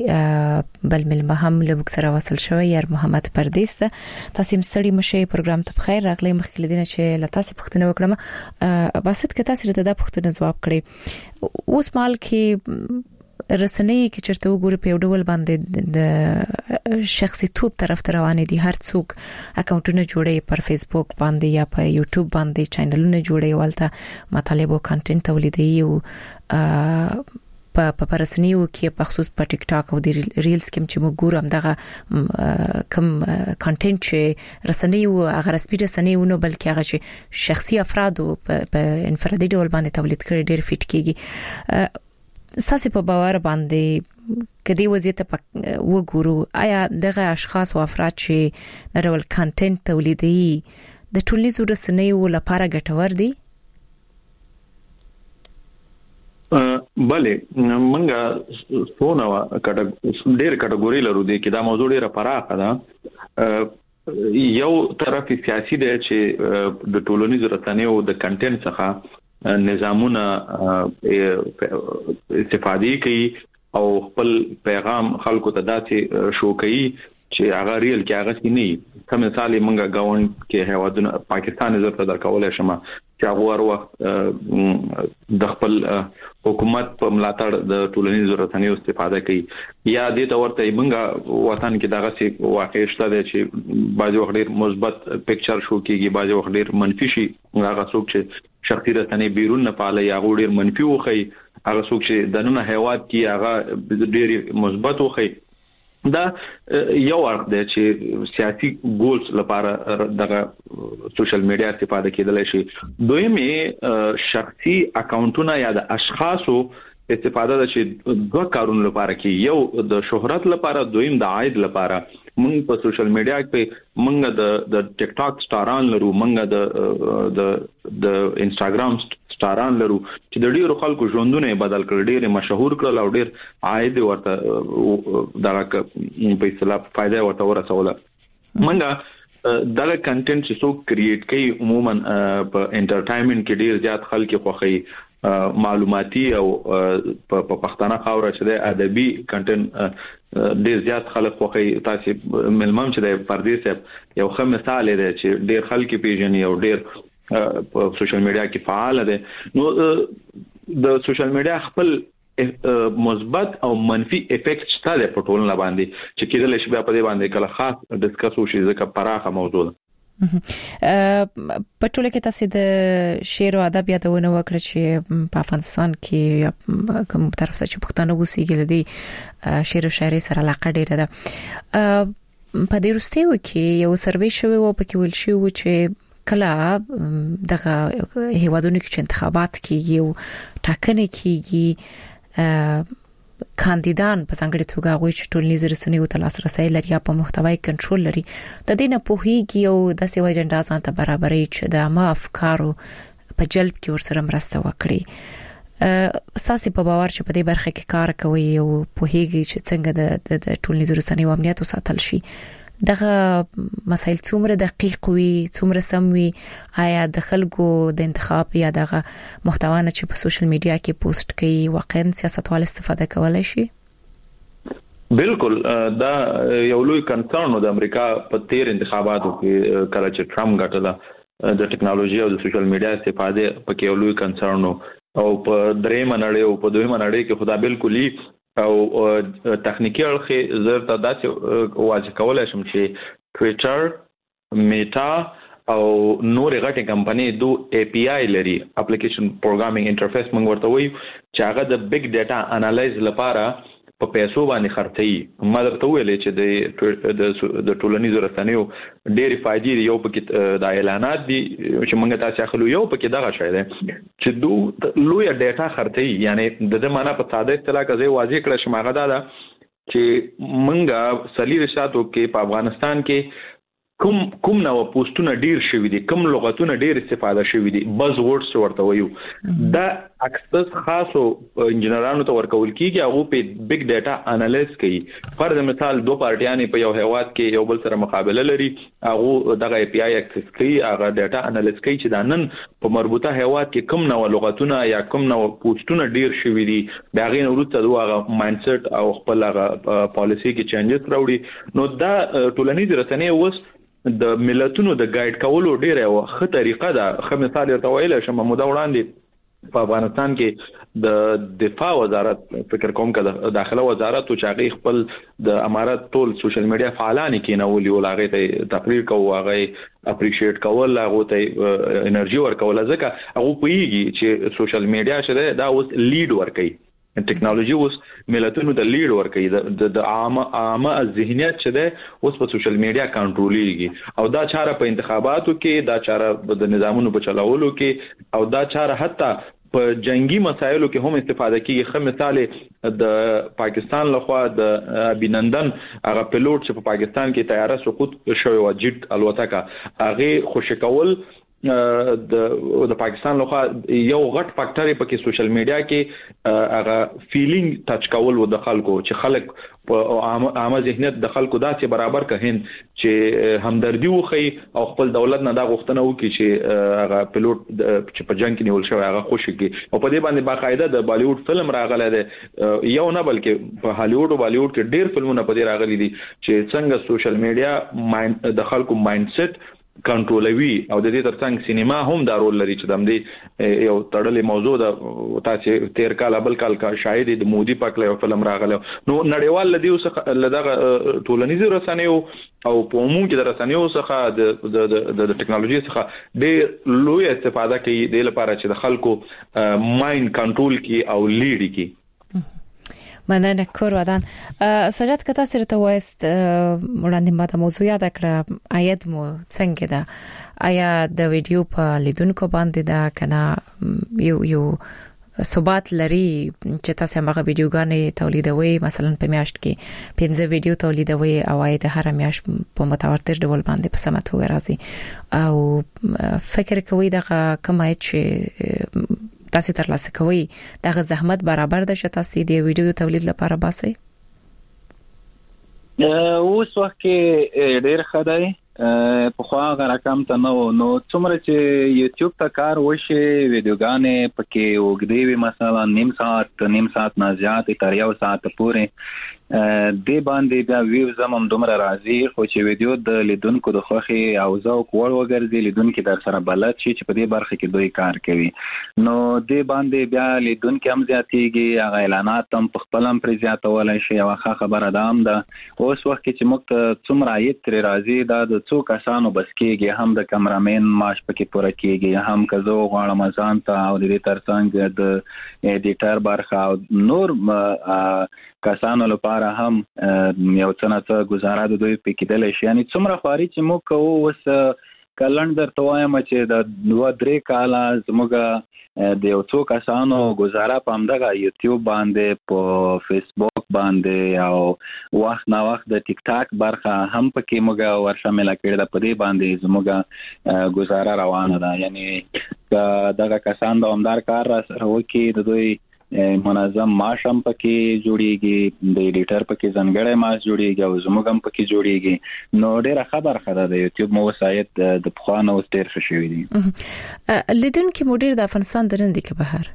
دي بل ملمه هم له سره وصل شوی یار محمد پردیس ته تاسو مستړي مشه پروګرام ته بخیر راغلی مخکې لدینه چې له تاسو پوښتنه وکړم باسط که تاسو ته دا پوښتنه جواب کړئ اوس مال کې رسنۍ کې چرته وګوري په ډول باندې د شخصي توپ طرف ته روانې دي هر څوک اکاونټونه جوړي پر فیسبوک باندې یا په یوټیوب باندې چینلونه جوړي ولته مطالب او کنټینټ تولیدي او په په رسنیو کې په خصوص په ټیک ټاک او د ریلز کې چې موږ ګورم دغه کم کنټینټ چې رسنیو هغه رسمي رسنیو نه بلکې هغه چې شخصي افراد په انفرادي ډول باندې تولید کړي ډېر فټ کیږي ساسي په باور باندې کدی وضعیت په وګورو آیا دغه اشخاص او افراد چې د ډول کنټینټ تولیدي د ټولنیزو رسنیو لپاره ګټور دي بله منګه سونه کټ ډېر کټګوري لرو دي چې دا موضوع ډېره پراخه ده یو طرف سیاسي دی چې د ټولنیزو رسنیو د کنټینټ څخه نظامونه استفادې کوي او خپل پیغام خلکو ته داسې شو کوي چې هغه ریل کې هغه نه کوم مثال منګه گاون کې هوادونه پاکستان زړه در کولای شمه چې هغه ور وخت د خپل حکومت په ملاتړ د ټولنیزو رسنیو استفاده کوي یا د تورته منګه وطن کې دغه څه واقع شته چې بعض وخت ډیر مثبت پکچر شو کیږي بعض وخت ډیر منفي شي هغه څوک چې شخصي رسنۍ بیرون نه پاله یا ډیر منفي وخی هغه څوک چې د نن هیواد کې هغه ډیر مثبت وخی دا یو وخت دی چې سیاسي ګولز لپاره دغه سوشل میډیا استفاده کېدلی شي دویمه شخصي اکاونټونه یا د اشخاصو استفاده د چې دوه کارونو لپاره کې یو د شهرت لپاره دویم د عاید لپاره موږ په سوشل میډیا کې موږ د د ټیک ټاک سټاران لرو موږ د د د انستګرام سټاران لرو چې د ډیرو خلکو ژوندونه بدل کړ ډیر مشهور کړل او ډیر عاید ورته دغه په اصطلاح فائدہ ورته ورسوله منګه دغه کنټینټ چې څوک کریټ کوي عموما په انټرټینمنت کې ډیر زیات خلک خوخي معلوماتي او په پښتانه خاوره چې د ادبي کنټینټ ډیر زیات خلک خوخي تاسو ملمم چې د پردیس یو ښه مثال دی چې ډیر خلک پیژني او ډیر په سوشل میډیا کې فعال دي نو د سوشل میډیا خپل مثبت او منفي افیکټ شته د پټولنه باندې چې کېدل شي په دې باندې کله خاص ډیسکس وشي ځکه پراخه موضوع ده پټوله کې تاسو د شعر او ادب یادونه وکړه چې په افغانستان کې کوم طرف ته چې پښتانه وسیږي لدی شعر او شاعري سره علاقه ډیره ده په دې وروستیو کې یو سروې شوی و په کې ویل شوی چې کله دغه هیوادونو کې چې انتخابات کیږي او ټاکنې کیږي کاندیدان په څنګه توګه غوي چې ټولنیز رسنیو ته لاسرسي لري یا په محتوای کنټرول لري د دې نه پوهیږي او د سیو اجنډا ځان ته برابرې چې د ما افکارو په جلب کې ورسره مرسته وکړي اساسي په باور چې په دې برخه کې کار کوي او پوهیږي چې څنګه د ټولنیز رسنیو امنیت وساتل شي دغه مسایل څومره دقیق وي څومره سم وي آیا د خلکو د انتخاب یا دغه محتوا نه چې په سوشل میډیا کې پوسټ کوي واقعا سیاستوال استفاده کولای شي بالکل دا یو لوی کنسرن د امریکا په تیر انتخاباتو کې کله چې ټرمپ ګټله د ټکنالوژي او د سوشل میډیا استفاده پکې یو لوی کنسرن او په درې منړې او په دوه منړې کې خدا بالکل او تخنیکی اړخ زرته داسې واځ کولای شم چې ټوئیټر میټا او نور غټه کمپنی دو اي پي اي لري اپلیکیشن پروګرامینګ انټرفیس موږ ورته وایو چې هغه د بیگ ډاټا انالایز لپاره په پیسو باندې خرڅي ما درته ویلې چې د د ټولنیزو رسنیو ډېری فائدې یو پکې د اعلانات دي چې موږ تاسو اخلو یو پکې دغه شای دی چې دو لوی ډاټا خرڅي یعنی د دې معنا په ساده اصطلاح کې واضح کړه چې ماغه دا چې موږ سلی رشاتو کې په افغانستان کې کوم کوم نو پوسټونه ډیر شوی دي کوم لغتونه ډیر استفاده شوی دي بز ورډز ورته وایو دا اکسس خاصو انجنیرانو ته ورکول کیږي هغه په بیگ ډاټا انالیز کوي فرض مثال دوه پارټیانې په یو هیواد کې یو بل سره مقابله لري هغه دغه اي پي اي اکسس کوي هغه ډاټا انالیز کوي چې دا نن په مربوطه هیواد کې کوم نو لغتونه یا کوم نو پوسټونه ډیر شوی دي دا غین ورته دغه مایند سیټ او خپل هغه پالیسی کې چینجز راوړي نو دا ټولنیز رسنۍ اوس د ملتونو د گایډ کولو ډیره یو ښه طریقه ده خو مثال ورته ویل شم موده وړاندې په افغانستان کې د دفاع وزارت فکر کوم کده داخله وزارت او چاغي خپل د امارات ټول سوشل میډیا فعالان کې نه ولي ولاغه ته تقریر کوو هغه اپریشیټ کول هغه ته انرژي ورکول ځکه هغه پوهیږي چې سوشل میډیا شته دا اوس لیډ ورکوي ټیکنالوژي اوس ملتونو د لیډ ورکوي د عامه عامه ذهنیت چې ده اوس په سوشل میډیا کنټرولېږي او دا چاره په انتخاباتو کې دا چاره د نظامونو په چلاولو کې او دا چاره حتی په جنگي مسایلو کې هم استفاده کیږي خو مثال د پاکستان لخوا د ابینندن هغه پیلوټ چې په پاکستان کې طیاره سقوط شوی و جیټ الوتکه هغه خوشکول د د پاکستان لخوا یو غټ فاکټر په کې سوشل میډیا کې هغه فیلینګ ټچ کول و د خلکو چې خلک په عامه ذهنیت د خلکو داسې برابر کهین چې همدردي وخی او خپل دولت نه دا غوښتنه وکړي چې هغه پیلوټ چې په جنگ کې نیول شوی هغه خوشي کی او په دې باندې باقاعده د بالیوډ فلم راغلی دی یو نه بلکې په هالیوډ او بالیوډ کې ډېر فلمونه په دې راغلي دي چې څنګه سوشل میډیا د خلکو مایند سیټ کنټرولوي او د دې ترڅنګ سینما هم دا رول لري چې د دې یو تړلې موضوع ده تاسو تیر کال بل کال کا شاید د مودي پاک له فلم راغله نو نړیوال لدی اوس لدغه ټولنیزو رسنیو او په عموم کې د رسنیو څخه د د ټکنالوژي څخه ډېر لوی استفاده کوي د لپاره چې د خلکو مایند کنټرول کی او لیډ کی مننه کور ودان سجاد کته سره ته وست وړاندې ما ته موضوع یاد کړه آیت مو څنګه ده آیا د ویډیو په لیدونکو باندې دا کنه یو یو ثبات لري چې تاسو هغه ویډیوګانې تولیدوي مثلا په میاشت کې پنځه ویډیو تولیدوي او د هر میاشت په متواتر ډول باندې په سمه توګه راځي او فکر کوي دا کومه چې تاسو ترلاسه کوي دا زحمت برابر ده چې تاسو د ویډیو تولید لپاره باسي اوس وخت کې ډېر خدای په خو هغه رقم ته نو نو څومره چې یوټیوب ته کار وشي ویډیوګانې پکې وګړي وي مثلا نیم ساعت نیم ساعت نه زیات تر یو ساعت پورې د باندې بیا ویوز هم دومره راځي خو چې ویډیو د لیدونکو د خوخي او ذوق وړ وګرځي لیدونکو در سره بلد شي چې په دې برخه کې دوی کار کوي نو د باندې بیا لیدونکو هم زیاتېږي هغه اعلانات هم په خپل هم پر زیاتولای شي او ښه خبره ده هم ده اوس وخت چې موږ ته څومره عاید تر راځي دا د څو کسانو بس کېږي هم د کیمرامین معاش پکې پوره کېږي هم کزو غواړم ځان ته او د دې ترڅنګ د ایډیټر برخه او نور کسانو لپاره هم یو څه نه څه گزاره د دوی پکې دل شي یعنی څومره خواري چې موږ کوو وس کلندر توایم چې د دوه درې کاله زموږ د یو څو کسانو گزاره په همدغه یوټیوب باندې په فیسبوک باندې او وخت نا وخت د ټیک ټاک برخه هم پکې موږ ورشامل کړل په دې باندې زموږ گزاره روانه ده یعنی دغه کسان د عمدار کار سره وکي د دوی منظم معاش هم پکې جوړیږي د ایډیټر پکې ځانګړی معاش جوړیږي او زموږ هم پکې جوړیږي نو ډیره خبر خده د یوټیوب مو وسایت د پخوانو ډیر ښه شوی دي لیدونکو مدیر د افغانستان درنده کې بهر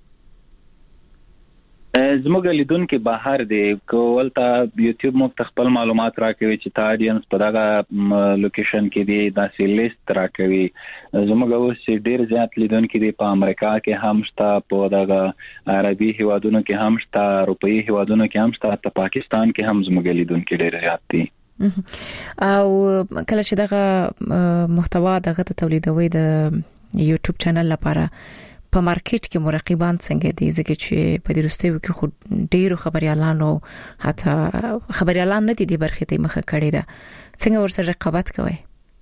زموږ لیدونکو بهر دی کولته یوټیوب مو خپل معلومات راکوي چې تا اډینس په دغه لوکیشن کې دی داسې لیست راکوي زموږ اوس ډیر زیات لیدونکو دی په امریکا کې هم شته په دغه عربي هیوادونو کې هم شته اروپאי هیوادونو کې هم شته په پاکستان کې هم زموږ لیدونکو ډیر زیات دي او کله چې دغه محتوا دغه تولیدوي د یوټیوب چینل لپاره په مارکیټ کې مراقبان څنګه دي ځکه چې په دې وروستیو کې خو ډیرو خبريالانو حتی خبريالان نه دي د برخې ته مخه کړی ده څنګه ورسره رقابت کوي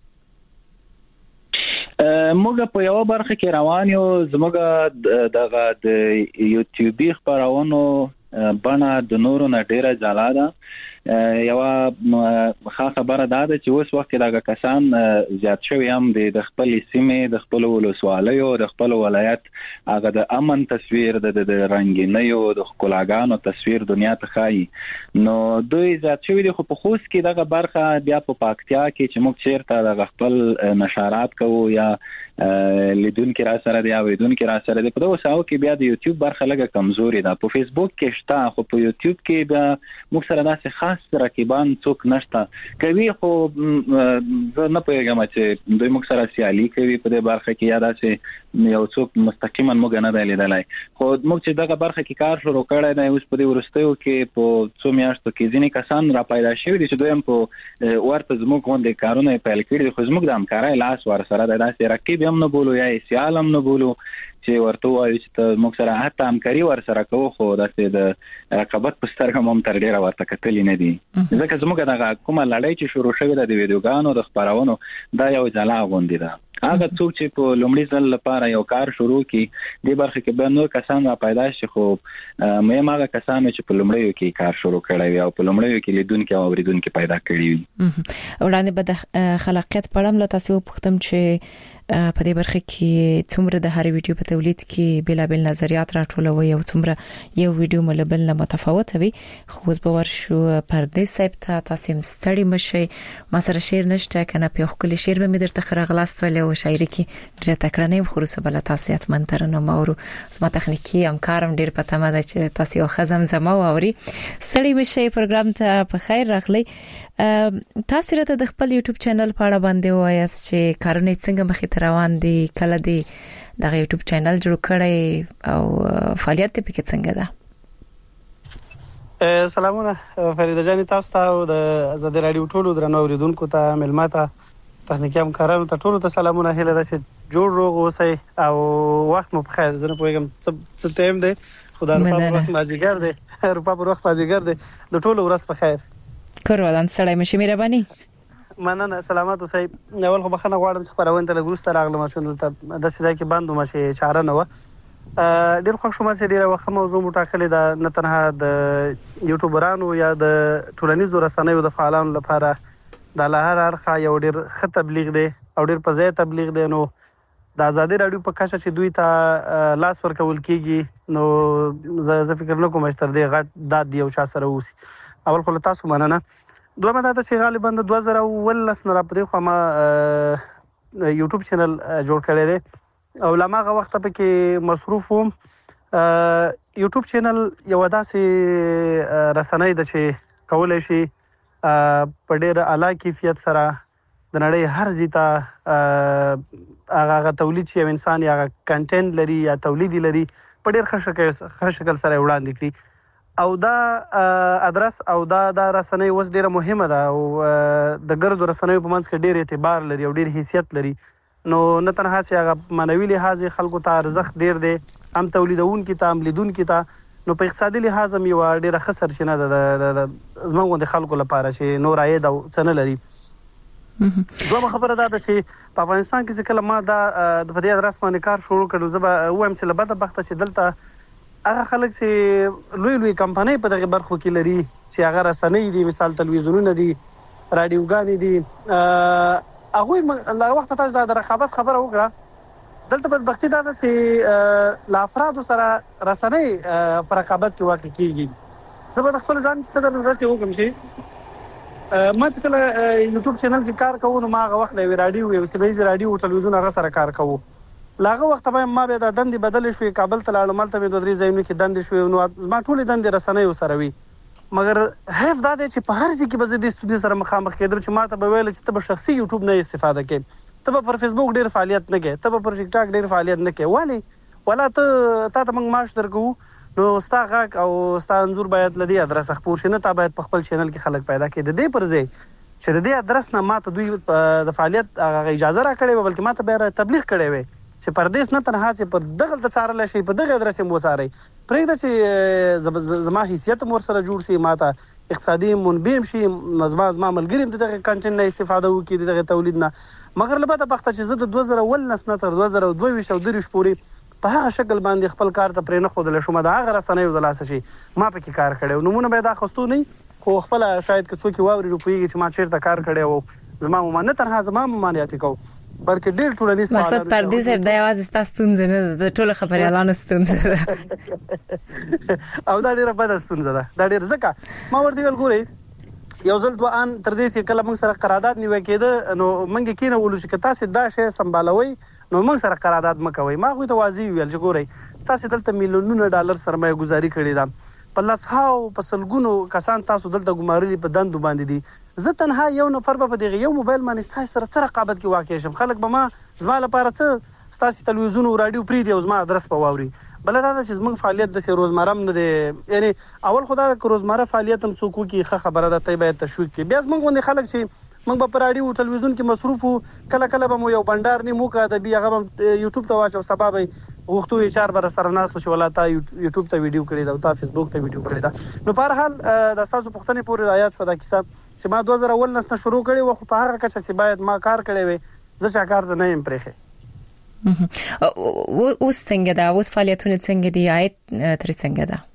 موږ په یو برخه کې روان یو زموږ دغه د یوټیوبي خبرونو بڼه د نورو نه ډیره جلا ده یو ښه خبره ده چې اوس وخت دا کسان زیات شوی هم د خپل سیمې د خپل ولسوالیو د خپل ولایت هغه د امن تصویر د رنگینیو د ښکلاګانو تصویر دنیا ته ښایي نو دوی زیات شوی دي خو په خوست کې دغه برخه بیا په پاکتیا کې چې موږ چیرته د خپل نشرات کوو یا لیدونکو را سره دی او لیدونکو را سره دی په دغه ساو کې بیا د یوټیوب برخه لګه کمزوري ده په فیسبوک کې شته خو په یوټیوب کې بیا موږ سره داسې خاص رقیبان څوک نشته کوي خو زه نه پوهیږم چې دوی موږ سره سیالي کوي په دې برخه کې یا داسې یو څوک مستقیما موږ نه دی لیدلای خو موږ چې دغه برخه کې کار شروع کړی دی اوس په دې ورستیو کې په څو میاشتو کې ځینې کسان را پیدا شوي دي چې دوی هم په ورته زموږ غونډې کارونه پیل کړي دي خو زموږ د همکارۍ لاس ورسره دی داسې رقیب هم نه بولو یا سیال هم نه بولو چې ورته وایي چې موږ سره حتی همکاري ورسره کوو خو داسې د رقابت په سترګه هم تر ډیره ورته کتلې نه دي ځکه زموږ دغه کومه لړۍ چې شروع شوې ده د ویډیوګانو د خپرونو دا یو جلا غونډه ده هغه څوک چې په لومړي ځل لپاره یو کار شروع کړي د برخه کې به نور کسان را پیدا شي خو مې ماغه کسان چې په لومړیو کې کار شروع کړی وي او په لومړیو کې لیدونکو او اوریدونکو پیدا کړی وي وړاندې به د خلاقیت په اړه تاسو پوښتم چې په دې برخه کې څومره د هر ویډیو په تولید کې بلا بل نظریات راټولوي او څومره یو ویډیو ملبل نه متفاوت وي خو به ورشو پردې صاحب ته تاسو مستړی مشي ما سره شعر نشته کنه په خپل شعر به مې درته خرغلاستول او شاعري کې ډېر تکرانې خروسه بل تاسو اتمنترنه مورو زما تخنیکی همکارم ډېر پته مده چې تاسو یو خزم زما ووري ستړی مشي پروګرام ته په خیر راغلی تاسو راته د خپل یوټیوب چینل په اړه باندې وایاست چې کارونه څنګه مخې ته روان دي کله دي د یوټیوب چینل جوړ کړی او فعالیت په کې څنګه ده سلامونه فرید جان تاسو ته د آزاد رادیو ټولو درنو اوریدونکو ته ملماته تخنیکی همکارانو ته ټولو ته سلامونه هله ده چې جوړ روغ اوسئ او وخت مو په خیر زه نه پوهیږم څه ټایم دی خدای په وخت مازیګر دی اروپا په وخت مازیګر دی د ټولو ورځ په خیر کروادان سړی مشه مهرباني مننه سلامات اوسئ اول خو بخنه غواړم چې خبرونه ته لګوسته راغلم چې دلته د سیده کې بندو مشه اشاره نه و ډېر خوښ شوم چې ډېره وخت موضوع مو ټاکلې ده، نه تنها د یوټیوبرانو یا د ټولنیزو رسنیو د فعالانو لپاره د له هر اړخه یو ډېر ښه تبلیغ دی او ډېر په ځای تبلیغ دی. نو د ازادي راډیو په کچه چې دوی ته لاس ورکول کېږي نو زه فکر نه کوم چې تر دې غټ داد دی یو چا سره اوسي. اول خو له تاسو مننه. دویمه دا ده چې غالبا د دوه زره اوولس نه راپدې خوا ما یوټیوب چینل جوړ کړی دی او له هماغه وخته پکې مصروف وم. یوټیوب چینل یوه داسې رسنۍ ده چې کولی شي په ډېر اعلی کیفیت سره د نړۍ هر ځای ته هغه هغه تولید چې یو انسان یا هغه کنټینټ لري یا تولید لري په ډېر ښه شکل سره وړاندې کړي. او دا ادرس او دا دا رسنۍ اوس ډېره مهمه ده او د ګردو رسنیو په منځ کې ډېر اعتبار لري او ډېر حیثیت لري. نو نه تنها چې هغه معنوي لحاظ خلکو ته ارزښت ډېر دی، هم تولیدونکي ته هم لیدونکي ته، نو په اقتصادي لحاظ هم یوه ډېره ښه سرچینه ده د زموږ غوندې خلکو لپاره چې نور عاید او څه نه لري. دویمه خبره دا ده چې په افغانستان کې چې کله ما دا په دې ادرس باندې کار شروع کړو، زه به ووایم چې له بده بخته چې دلته هغه خلک چې لوی لوی کمپنۍ په دغه برخو کې لري چې هغه رسنۍ دي، مثال تلویزیونونه دي، راډیوګانې دي، هغوی له وخته تاسو د رقابت خبره وکړه. دلته بدبختي دا ده چې له افرادو سره رسنۍ په رقابت کې واقع کېږي. زه به د خپل ځان څه درته داسې وکړم چې ما چې کله یوټیوب چینل کې کار کوو نو ما هغه وخت له یوې راډیو یو سیمه ییز راډیو ټلویزیون هغه سره کار کوو. له هغه وخته به ما بیا د دندې بدلې شوې، کابل ته لاړم، هلته مې دوه درې ځایونو کې دندې شوې، نو زما ټولې دندې رسنیو سره وي. مګر حیف دا دی چې په هر ځای کې به زه دې ستونزې سره مخامخ کېدم چې ما ته به ویل چې ته به شخصي یوټیوب نه استفاده کوې، ته به پر فیسبوک ډېر فعالیت نه کوې، ته به پر ټیک ټاک ډېر فعالیت نه کوې. ولې؟ ولا ته تا ته موږ معاش درکوو نو ستا غږ او ستا انځور باید له دې ادرسه خپور شي، نه تا باید په خپل چینل کې خلک پیدا کړي. د دې پر ځای چې د دې ادرس نه ما ته دوی د فعالیت هغه اجازه را کړې وه، بلکې ما ته بیا تبلیغ کړی وی چې پردیس نه تنها چې پر دغلته څارلی شي، په دغه ادرس یې م وڅارئ. پرېږده چې زما حیثیت هم ورسره جوړ شي، ما ته اقتصادي منبع هم شي، زما زما ملګري هم د دغه کنټینټ نه استفاده وکړي، د دغه تولید نه. مګر له بده بخته چې زه د دوه زره اوولس نه تر دوه زره دوه ویشت او درویشت پورې په هغه شکل باندې خپل کار ته پرې نه ښودلی شوم، د هغه رسنیو د لاسه چې ما پکې کار کړی و. نومونه به یې دا اخیستو نه، خو خپله شاید که څوک یې واوري نو پوهېږي چې ما چېرته کار کړی و. زما مما نه تنها زما ممانعتي کوو بلکې ډېر ټولنیز مقصد پردیس صاحب دا یوازې ستا ستونزه نه ده، د ټولو خبریالانو ستونزه ده او دا ډېره بده ستونزه ده. دا ډېر ځکه ما ورته ویل ګورئ یو ځل دوه ان تر دې چې کله موږ سره قرارداد نیوی کېده نو موږ یې کېنولو چې که تاسې دا شی سمبالوئ نو موږ سره قرارداد مه کوئ. ما هغوی ته واضح وویل چې ګورئ تاسې دلته میلیونونه ډالر سرمایه ګزاري کړې ده، په لسهاو په سلګونو کسان تاسو دلته ګمارلي په دندو باندې دي. زه تنها یو نفر به په دغه یو موبایل باندې ستاسې سره څه رقابت کې واقع شم؟ خلک به ما زما لپاره څه ستاسې تلویزیون او راډیو پرېږدي او زما ادرس به واوري. بله دا ده چې زموږ فعالیت داسې روزمره هم نه دی، یعنې اول خو دا ده که روزمره فعالیت هم څوک وکړي ښه خبره ده، ته یې باید تشویق کړي. بیا زموږ غوندې خلک چې موږ به په راډیو او تلویزیون کې مصروف وو، کله کله به مو یو بنډار نیم وکړه ادبي، هغه به یوټیوب ته واچو، سبا به غوښتو یې چار به راسره ناست چې ولا تا یوټیوب ته ویډیو کړې ده او تا فیسبوک ته ویډیو کړې ده. نو په هر حال د ستاسو پوښتنې پورې رعایت شوه دا کیسه چې ما دوه زره اوولس نه شروع کړې وه، خو په هغه کچه چې باید ما کار کړی وی زه چا کار ته نه یم پرېښی. اوس څنګه ده؟ اوس فعالیتونه څنګه دي؟ عاید ترې څنګه ده؟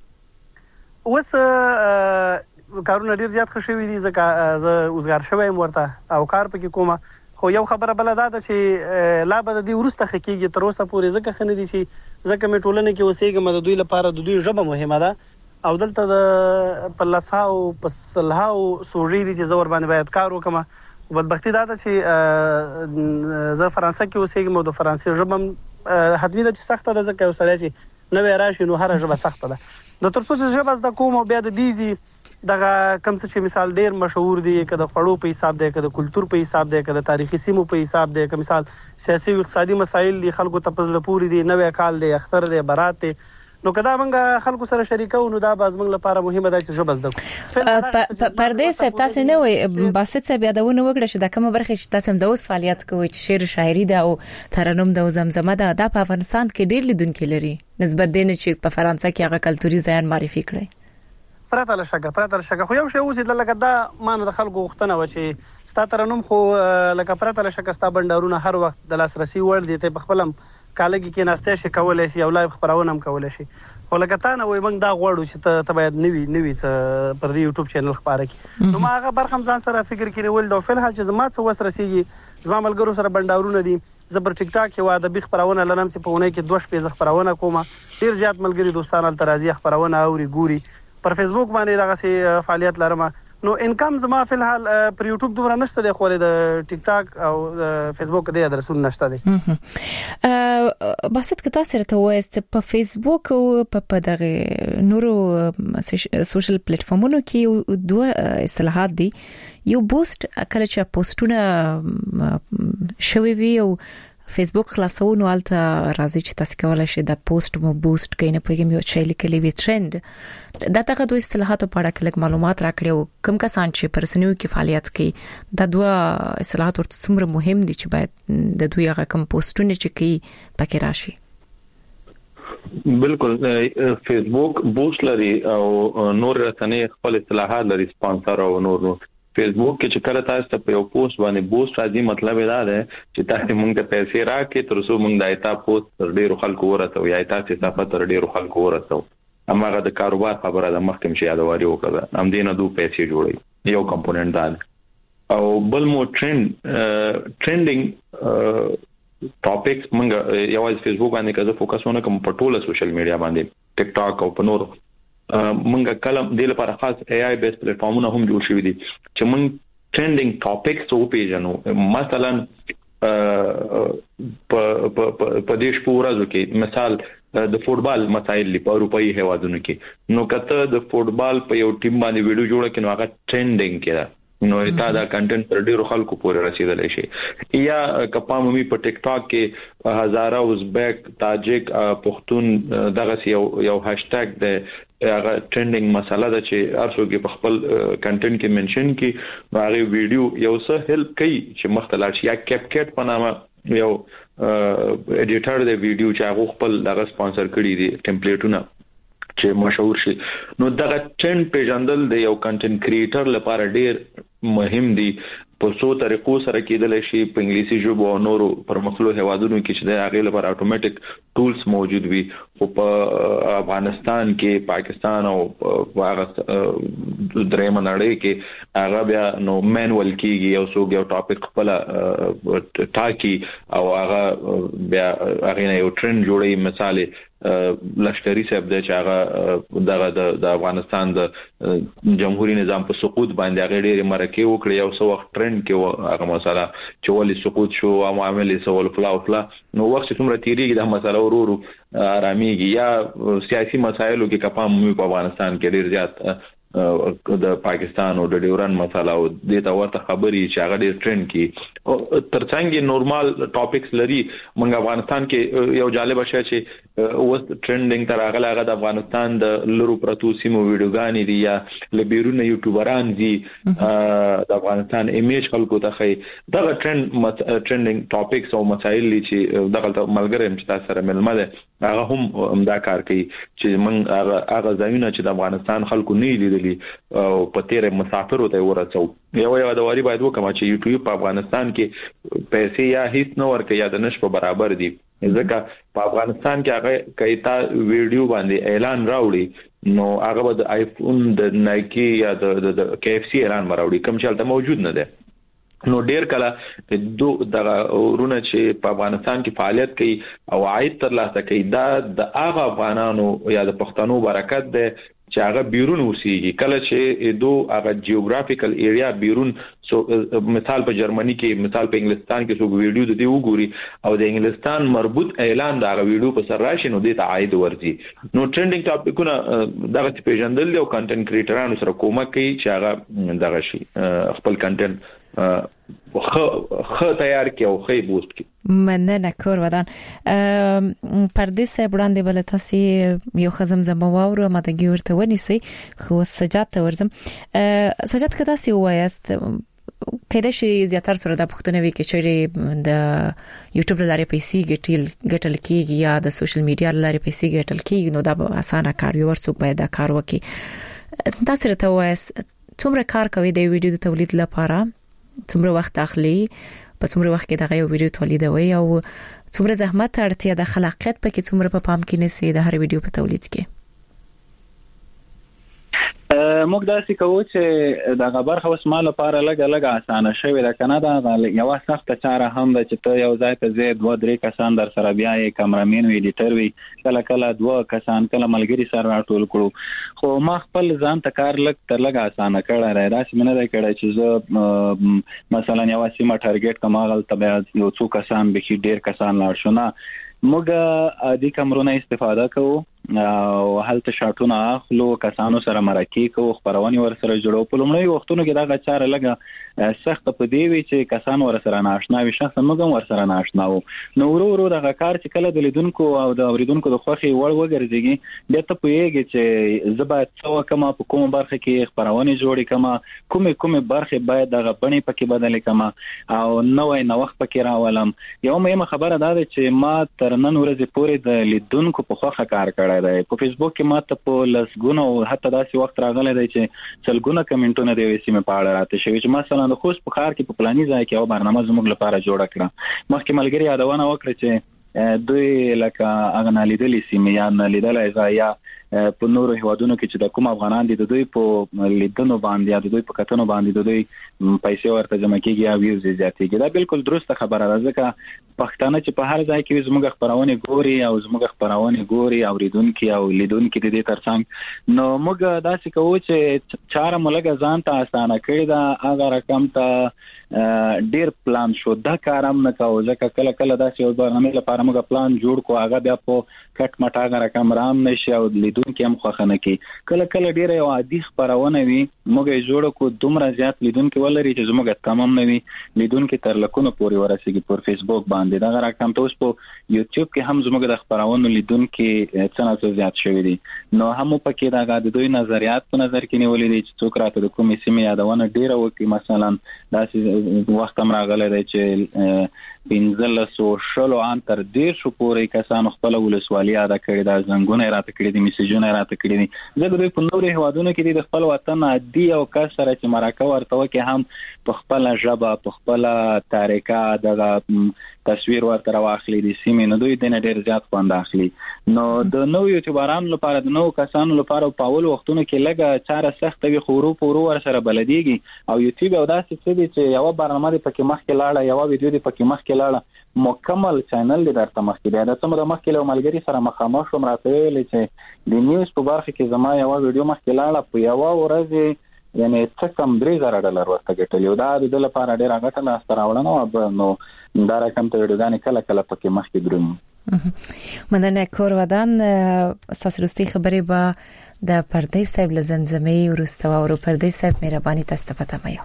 اوس کارونه ډېر زیات ښه شوي دي ځکه زه اوزګار شوی یم ورته او کار پکې کومه. خو یو خبره بله دا ده چې لا به د دې وروسته ښه کېږي، تر اوسه پورې ځکه ښه نه دي چې ځکه مې ټولنه کې اوسېږم، د دوی لپاره د دوی ژبه مهمه ده او دلته د په لسهاو په سلهاو سوژې دي چې زه ورباندې باید کار وکړم. خو بدبختي دا ده چې زه فرانسه کې اوسېږم او د فرانسې ژبه هم حتمي ده چې سخته ده، ځکه یو سړی چې نوی راشي نو هره ژبه سخته ده. نو تر څو چې ژبه زده کوم او بیا د دې دغه کم څه چې مثال ډېر مشهور دي، که د خوړو په حساب دی، که د کلتور په حساب دی، که د تاریخي سیمو په حساب دی، که مثال سیاسي او اقتصادي مسایل دي، خلکو ته په زړه پورې دي، نوی کال دی، اختر دی، برات دی، نو که دا موږ خلکو سره شریکو نو دا به زموږ لپاره مهمه ده چې ژبه زده کړو. پردیس صاحب تاسو نه وایي باسط صاحب یادونه وکړه چې دا کومه برخه چې تاسو هم د اوس فعالیت کوئ چې شعر شاعري ده او ترنم ده او زمزمه ده، دا په افغانستان کې ډېر لیدونکي لري نسبت دی نه چې په فرانسه کې هغه کلتوري ځایان معرفي کړئ. پرته له شکه پرته له شکه خو یو شی اوس لکه دا ما نه د خلکو غوښتنه وه چې ستا ترنم خو لکه پرته له شکه ستا بنډارونه هر وخت د لاسرسي وړ دي، ته په خپل هم کالګي کې ناشته شي کولای شي او لایو خبرونه هم کولای شي ولکتانه وي موږ دا غواړو چې ته باید نوی نوی پر یوټیوب چینل خبره کی نو ما هغه برخم ځان سره فکر کړی ول دا فل حال چې زما څه وسره سیږي زما ملګرو سره بنداورونه دي زبر ټیک ټاک کې واده به خبرونه لنم چې په ونه کې دوه شپې خبرونه کومه ډیر زیات ملګری دوستان تل ترازی خبرونه اوري ګوري پر فیسبوک باندې دغه سي فعالیت لرم نو انکم زما په الحال پر یوټیوب دومره نشته دی خو د ټیک ټاک او فیسبوک د ادرسون نشته دی ا باسط کتا سره ته وایست په فیسبوک او په دغه نورو سوشل پلیټ فارمونو کې دوه اصطلاحات دي یو بوست کله چې پوسټونه شوي وي او فیسبوک خلاصونو الته راځي چې تاسو کولای شئ د پوسټ مو بوست کینې په یو شی لیکلی وی ټرند دا دغه دوه اصطلاحات په اړه کلک معلومات راکړو کوم کسان چې پرسنیو کې فعالیت کوي دا دوه اصطلاحات ورته څومره مهم دي چې باید د دوی هغه کوم پوسټونه چې کوي پکې راشي بالکل فیسبوک بوست لري او نور رسنۍ خپل اصطلاحات لري سپانسر او نور نور فیسبوک کې چې کله تاسو ته یو پوسټ باندې بوست راځي مطلب دا دی چې تاسو مونږ ته پیسې راکې تر څو مونږ د ایتا پوسټ تر ډیرو خلکو ورسو یا ایتا چې تاسو تر ډیرو خلکو ورسو اماغه د کاروبار خبره د مخکم شي یادواري وکړه ام دینه دوه پیسې جوړي یو کمپوننت دا او بل مو ټرند ټرندینګ ټاپکس مونږ یوازې فیسبوک باندې کزه فوکس ونه کوم په ټوله سوشل میډیا باندې ټیک ټاک او په نور مونږه کلم د لپاره خاص ای آی بیس پلیټ فارمونه هم جوړ شوي دي چې مونږ ټرندینګ ټاپکس او پیژنو مثلا په په دیش پورازو کې مثال د فوتبال مسایل په اروپאי هوادونو کې نو کته د فوتبال په یو ټیم باندې ویډیو جوړه کینو هغه ټرندینګ کړه نو دا دا کنټینټ پر ډیرو خلکو پورې رسیدلی شي یا کپام می په ټیک ټاک کې هزاره ازبک تاجک پښتون دغه یو یو هاشټګ د هغه ټرندینګ مسله ده چې ارسو کې په خپل کنټینټ کې منشن کې هغه ویډیو یو څه هیلپ کوي چې مختلف شي یا کیپ کټ په نامه یو ایډیټر د ویډیو چې هغه خپل دغه سپانسر کړی دي ټمپلیټونه چې مشهور شي نو دغه ټرند پیژندل د یو کنټینټ کریټر لپاره ډیر مهم دي په څو طریقو سره کېدل شي په انګلیسي ژبه او نورو پرمختللو هوادونو کې چې د هغه لپاره اتوماتیک ټولز موجود وي او په افغانستان کې پاکستان او هغه درېم نړۍ کې هغه بیا نو مینوال کېږي او څو یو ټاپک خپل ټاکي او هغه بیا هغه یو ټرند جوړي مثال لشکري صاحب د چاغه دغه د افغانستان د جمهوریت نظام په سقوط باندې هغه ډېر مرکه وکړي او څو وخت ټرند کې هغه مسله چې ولې سقوط شو او معاملې سوال فلا او فلا نو وخت څومره تیریږي د مسله ورورو آراميږي یا سیاسي مسایلو کې کپام په افغانستان کې ډېر زیات د پاکستان او د ډیورن مسله او د تا ورته خبري چې هغه ډېر ټرند کی ترڅنګ نورمال ټاپکس لري موږ افغانستان کې یو جالب شی چې اوس ټرندینګ تر هغه هغه د افغانستان د لرو پرتو سیمو ویډیوګانی دي یا لبیرونه یوټیوبران دي د افغانستان ایمیج خلکو ته خي دغه ټرند ټرندینګ ټاپکس او مسایل چې دغه ملګری چې تاسو سره ملمه ده هغه هم امدا کار کوي چې موږ هغه هغه ځایونه چې د افغانستان خلکو نه لیدلي او په تیر مسافر ته ورسو یو یو د واری باید وکم چې یوټیوب په افغانستان کې پیسې یا هیڅ نه ورکړي یا د نش په برابر دي ځکه په افغانستان کې هغه کایتا ویډیو باندې اعلان راوړي نو هغه د آیفون د نایکی یا د کے اف سی اعلان راوړي کوم چې البته موجود نه ده نو ډیر کله دوه دغه ورونه چې په افغانستان کې فعالیت کوي او عاید ترلاسه کوي دا د هغه افغانانو یا د پښتنو برکت ده چې هغه بیرون اوسېږي کله چې دوه هغه جیوغرافیکل ایریا بیرون سو مثال په جرمني کې مثال په انګلستان کې څو ویډیو د دې وګوري او د انګلستان مربوط اعلان دا ویډیو په سر راشي نو د عاید ورځي نو ټرندینګ ټاپکونه دغه پیژندل او کنټینټ کریټرانو سره کومک کوي چې هغه دغه شي خپل کنټینټ خو خو تیار کی او خې بوست کی مننه کور ودان پردې سه وړاندې بل تاسو یو خزم زمواور ماته ګورته ونیسي خو سجاد ته ورزم سجاد کدا سی وایست کله چې زیاتره سره د پښتنو وی کې چې د یوټیوب لارې پیسې ګټل ګټل کیږي یا د سوشل میډیا لارې پیسې ګټل کیږي نو دا اسانه کار یو ورڅوک باید دا کار وکړي تاسو ته وایست څومره کار کوي د ویډیو د تولید لپاره څومره وخت اخلي په څومره وخت کې دا یو ویډیو تولیدوي او څومره زحمت اړتیا د خلاقیت پکې څومره په پام کې نسی د هر ویډیو په تولید کې؟ موږ داسې کوو چې د خبر خو اسمه لپاره لګ لګ اسانه شوی دا کنه دا یو سخت چاره هم ده چې ته یو ځای ته زه دوه درې کسان در سره بیا یې کیمرامین وی ایډیټر وی کله کله دوه کسان کله ملګری سره راټول کړو خو ما خپل ځان ته کار لګ تر لګ اسانه کړی راځي مینه دا کړی چې زه مثلا یو سیمه ټارګټ کمال تبع یو څو کسان به کې ډیر کسان لاړ شو نه موږ د کیمرونو استفاده کوو او هلته شاټونه اخلو کسانو سره مرکه کوو خبرونه ور سره جوړو په لومړی وختونو کې دا غچاره لګه سخت په دی وی چې کسان ور سره ناشنا وي شخص موږ ور سره ناشنا وو نو ورو ورو د کار چې کله د لیدونکو او د اوریدونکو د خوخي وړ وګرځيږي د ته پوهیږي چې زبا څو کما په کوم برخه کې خبرونه جوړي کما کومه کومه برخه باید د غبنې پکې بدل کما او نوې نو وخت پکې راولم یو مهمه خبره ده چې ما تر نن ورځې پورې د لیدونکو په خوخه کار کړی دی په فیسبوک کې ماته په لسګونو حتی داسې وخت راغلی دی چې څلګونه کمنټونه دی وسی مې پاړه راته شوی چې مثلا د خوست په ښار کې په پلاني ځای کې یو برنامه زموږ لپاره جوړ کړه مخکې ملګری یادونه وکړه چې دوی لکه اغه نالیدلې سیمه یا نالیدلې ځای یا په نورو هیوادونو کې چې د کوم افغانان دي د دوی په لیدنو باندې یا د دوی په کتنو باندې د دوی پیسې ورته جمع کیږي او ویوز زیاتېږي دا بالکل درسته خبره ده ځکه پښتانه چې په هر ځای کې زموږ خبرونه ګوري او زموږ خبرونه ګوري او ریدونکو او لیدونکو د دې ترڅنګ نو موږ داسې کوو چې چاره ملګه ځان ته اسانه کړی دا هغه رقم ته ډیر پلان شو دا کارم نه کاوه ځکه کله کله داسې یو برنامه لپاره موږ پلان جوړ کو هغه بیا په کټ مټاګه رقم رام نشي او لیدونکو هم خوخنه کی کله کله ډیر یو عادي خبرونه وي موږ یې جوړ کو دومره زیات لیدونکو ولري چې زموږ تمام نه وي لیدونکو تر لکونو پورې ورسېږي پر فیسبوک باندې دا رقم ته اوس په یوټیوب کې هم زموږ د خبرونو لیدونکو څنګه زیات شوی دي نو هم په کې دا د دوی نظریات په نظر کې نیولې دي چې څوک راته د کومې سیمې یادونه ډیره وکړي مثلا داسې وخت هم راغلی دی چې پنځله سو شلو ان تر ډیر شو پورې کسانو خپل ولسوالي ادا کړی دا زنګونه راته کړی دي میسجونه راته کړی دي زه د په نورو هوادونو کې د خپل وطن عادي او کس سره چې مرکه ورته وکي هم په خپل ژبه په خپل طریقه د تصویر ورته واخلي دي سیمه نو دوی د نه ډیر زیات خوند اخلي نو د نو یوټیوبرانو لپاره د نو کسانو لپاره په اول وختونو کې لګه چاره سخت وي خورو پورو ور سره بلديږي او یوټیوب او داسې څه دي چې یو برنامه د پکې مخ کې لاړه یو ویډیو د پکې مخ کې لاړه مکمل چینل دی درته مخ کې دی دا څومره مخ کې له ملګری سره مخامخ شوم راته ویل چې د نیوز په برخه کې زما یو ویډیو مخ کې لاړه په یو ورځ یعنی څه کم درې زره ډالر ورته ګټلی دا د لپاره ډیر غټه لاسته راوړنه نو دا رقم ته ویډیوګانې کله کله پکې مخ کې درومي مننه کور ودان استاسرستی خبرې با د پردې صاحب لزمزمې ورسته او پردې صاحب مهرباني تاسو ته مایو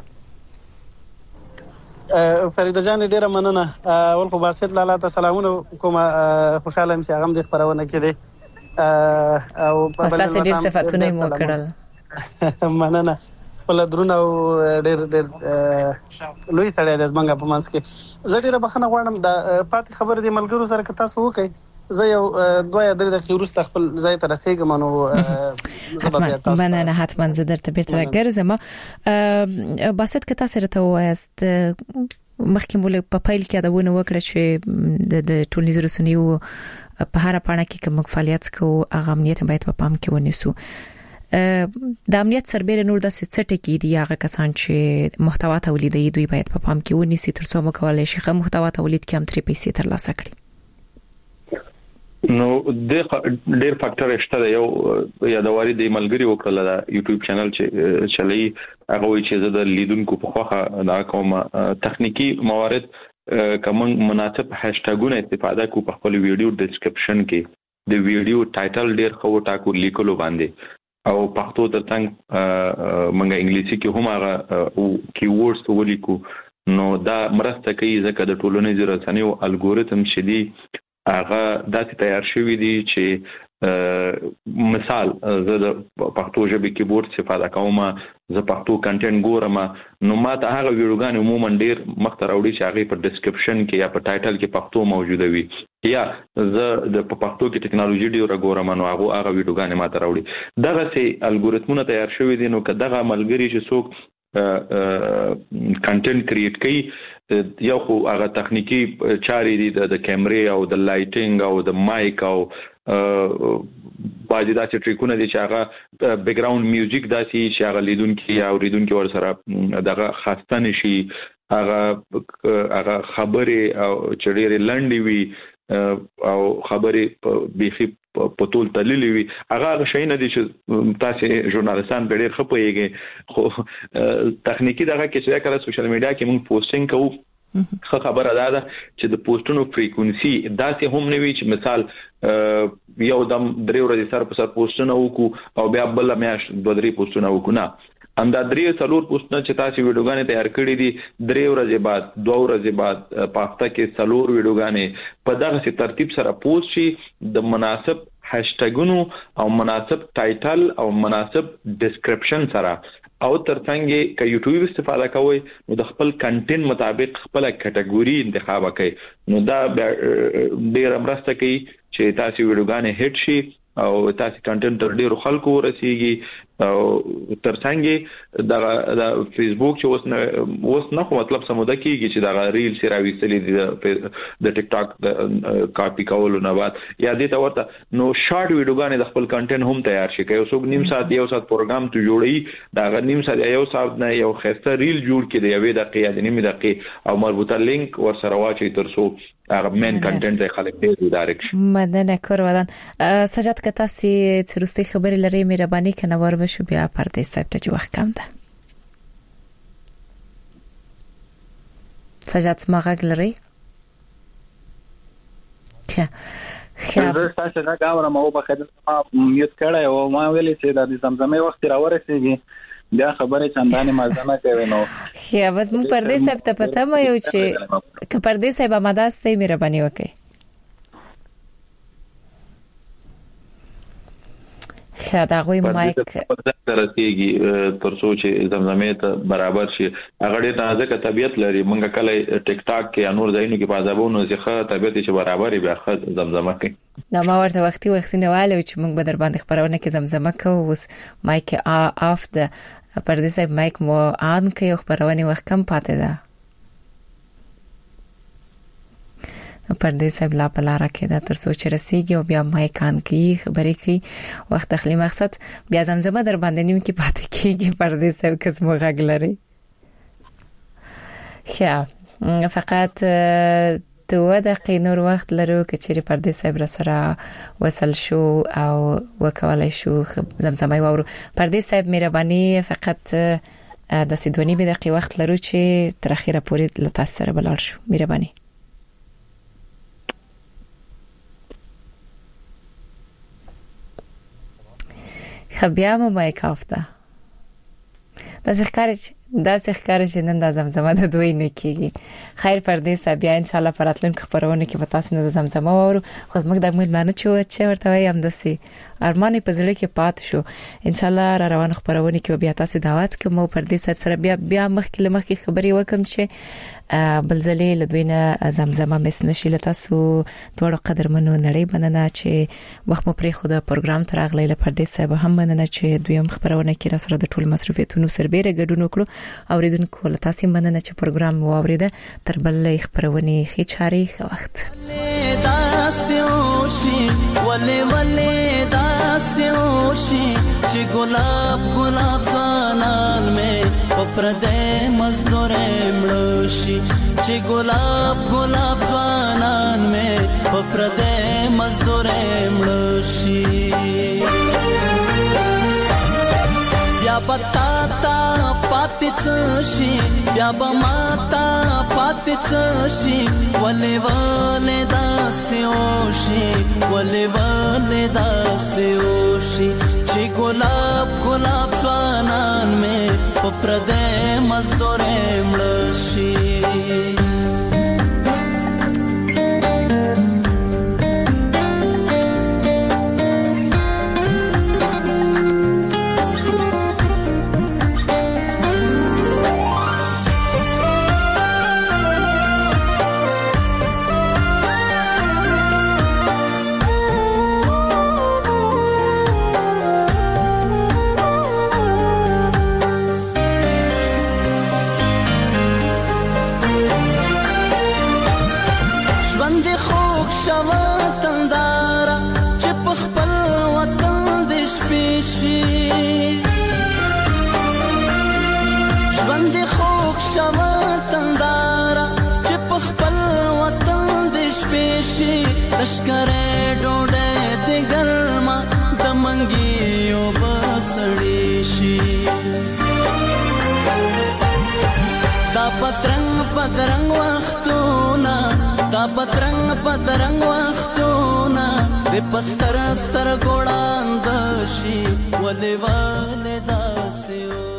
فریده جان ډیره مننه اول خو باسط لاله ته سلامونه کوم خوشاله یم چې هغه د خبرونه کړي او په بل تاسو ډیر صفاتونه مو کړل مننه ول درونه ډېر ډېر لوی سړی د زمنګ په منځ کې زه ډېر بخنه غواړم د پاتې خبر دی ملګرو سره که تاسو وکړئ زه یو دوه یا درې دقیقې وروسته خپل ځای ته رسېږم نو مننه حتما زه درته بیرته راګرځم باسط که تاسو راته وایاست مخکې مول په پایل کې دا ونه وکړه چې د ټولنیزو رسنیو په هر پاڼه کې کوم فعالیت کوو هغه امنیت باید په پام کې ونیسو د امنیت سربېره نور د څټ کې دی هغه کسان چې محتوا تولیدي دوی باید په پام کې ونیسي ترڅو مو کولای شي خه محتوا تولید کې هم ترې پیسې ترلاسه کړي نو د ډېر فاکټر شته یو یادواري د ملګری وکړه د یوټیوب چینل چې چلی هغه وی چې د لیدونکو په خوخه دا کوم تخنیکی موارد کوم مناسب هاشټاګونه استفاده کو په خپل ویډیو ډسکرپشن کې د ویډیو ټایټل ډېر خو ټاکو لیکلو باندې او پښتو ترڅنګ منګه انګلیسي کې هم هغه کی ورډز ولیکو نو دا مرسته کوي ځکه د ټولنیزو رسنیو الګوریتم شدي هغه داسې تیار شوی دی چې مثال زه د پښتو ژبې کیبورډ استفاده کوم زه پښتو کنټینټ ګورم نو ما ته هغه ویډیوګان عموما ډیر مخته راوړي چې هغه په ډسکرپشن کې یا په ټایټل کې پښتو موجوده وي یا زه د پښتو کې ټیکنالوژي ډیر غورم نو هغه هغه ویډیوګان ما ته راوړي دغه سي الګوریتمونه تیار شوی دي نو که دغه ملګری چې څوک کنټینټ کریټ کوي یو خو هغه تخنیکی چاري دي د کیمرې او د لایټینګ او د مایک او باندې داسې ټریکونه دي چې هغه بیک گراوند میوزیک داسې چې هغه لیدونکو یا اوریدونکو ور سره دغه خاصه نشي هغه هغه خبره او چړې لنډي وي او خبره بيخي په ټول تللی وي هغه شي نه دي چې تاسو ژورنالستان په ډېر خپويږي خو تخنیکی دغه کې چې کله سوشل میډیا کې موږ پوسټینګ کوو خو خبره ده چې د پوسټونو فریکوئنسي داسې هم نه وي چې مثال یو دم درې ورځې سره په سر پوسټونه وکړو او بیا بل میاش دوه درې پوسټونه وکړو نه ام دا درې څلور پوسټونه چې تاسو ویډیوګانې تیار کړې دي درې ورځې بعد دوه ورځې بعد پافته کې څلور ویډیوګانې په دغه ترتیب سره پوسټ شي د مناسب هاشټګونو او مناسب ټایټل او مناسب ډیسکرپشن سره او ترڅنګ کې یوټیوب استفاده کوي نو د خپل کنټینټ مطابق خپل کټګوري انتخاب کوي نو دا ډېر مرسته کوي چې تاسو ویډیوګانې هټ شي او تاسو کنټینټ تر ډیرو خلکو ورسیږي او ترڅنګ د فیسبوک چې اوس نه اوس نه مطلب سموده کیږي چې دا ریل سی راويستلې د ټیک ټاک د کاپی کولو نه بعد یا دې ته ورته نو شارټ ویډیوګانې د خپل کنټینټ هم تیار شي کوي اوس نیم ساعت یو ساعت پروګرام ته جوړي دا نیم ساعت یو ساعت نه یو خسته ریل جوړ کړي یوې دقیقې یا نیمه دقیقې او مربوطه لینک ور سره واچي ترڅو هغه مین کنټینټ ته خلک دې ډایرکشن مدنه کورودان سجاد کته سي ترستی خبري لري مهرباني کنه ور بشو بیا پردې صاحب ته وخت کم ده سجاد سماغ لري خه خه تاسو نه غواړم او په خدمت ما میوت کړه او ما ویلې چې د زمزمې وخت راورسېږي بیا خبره چندانې مازنه کوي نو خه بس مون پردې صاحب ته پته مې یو چې ک پردې صاحب مداسته مهرباني وکړي دا غوي مایک ترسيږي ترڅو چې زمزمې ته برابر شي هغه ډېر نازک طبيعت لري مونږ کله ټیک ټاک کې انور زاینو کې پازابونو ځخه طبيعت چې برابر بیا خد زمزمه کوي دا ما ورته وختي وختي نه والو چې مونږ به در باندې خبرونه کې زمزمه کوو اوس مایک اف د پردې صاحب مایک مو آن کې خبرونه وخت کم پاتې ده پردې صاحب لا پلاره کې دا تر سوچ رسیږي او بیا مایکان کې خبرې کوي وخت تخلی مقصد بیا زمزمه در باندې نیم کې پاتې کیږي پردې صاحب قسم غږ لري خیا فقط دوه دقیقې نور وخت لرو چې چیرې پردې صاحب را سره وصل شو او وکولای شو زمزمه وورو پردې صاحب مهرباني فقط د سیدونی به دقیقې وخت لرو چې تر اخیره پورې لته سره بلار شو مهرباني خبیا مو مایک افته دا ځکه دا څنګه چې نن د زمزمه د دوی نه کیږي خیر پردې صاحب بیا ان شاء الله پراتلونکو خبرونه کې به تاسو نه د زمزمه وورو خو موږ د موږ مانه چې چې ورته وایم دسي ارمانې په ځل کې پات شو ان شاء الله را روان خبرونه کې بیا تاسو دعوت کوم پردې صاحب سره بیا بیا مخکې مخکې خبري وکم چې بلځلې لدوینه زمزمه مس نشي لتاسو ټول قدرمنو نړۍ بننه چې وخت مو پرې خو د پروګرام تر اغلې لپاره صاحب هم بننه چې دویم خبرونه کې را سره د ټول مصرفیتونو سربېره ګډون وکړو اوریدونکو له تاسو بننه چې پروګرام واوریده تر بل خبرونه خي چاري وخت ولې ولې داسې وشي چې ګلاب ګلاب ځانان مې پر دې مزدورې مړشي چې ګلاب ګلاب ځانان مې پر دې مزدورې مړشي بیا بتا تا پاتې شي بیا بماتا پاتې شي ولې ولې داسې وشي ولې ولې داسې وشي چې ګلاب ګلاب ځوانان مې په پردې مزدورې مړشي ژوند خوږ شوه تنداره چې په خپل وطن دې شپې شي ژوند خوږ شوه تنداره چې په خپل وطن دې شپې شي لشکرې ډوډۍ دې ګرمه د منګیو به سړې شي دا پترنګ پترنګ وختونه دا پترنګ پترنګ وختونه د پستر ستر ګوړاند شي ولې ولې داسې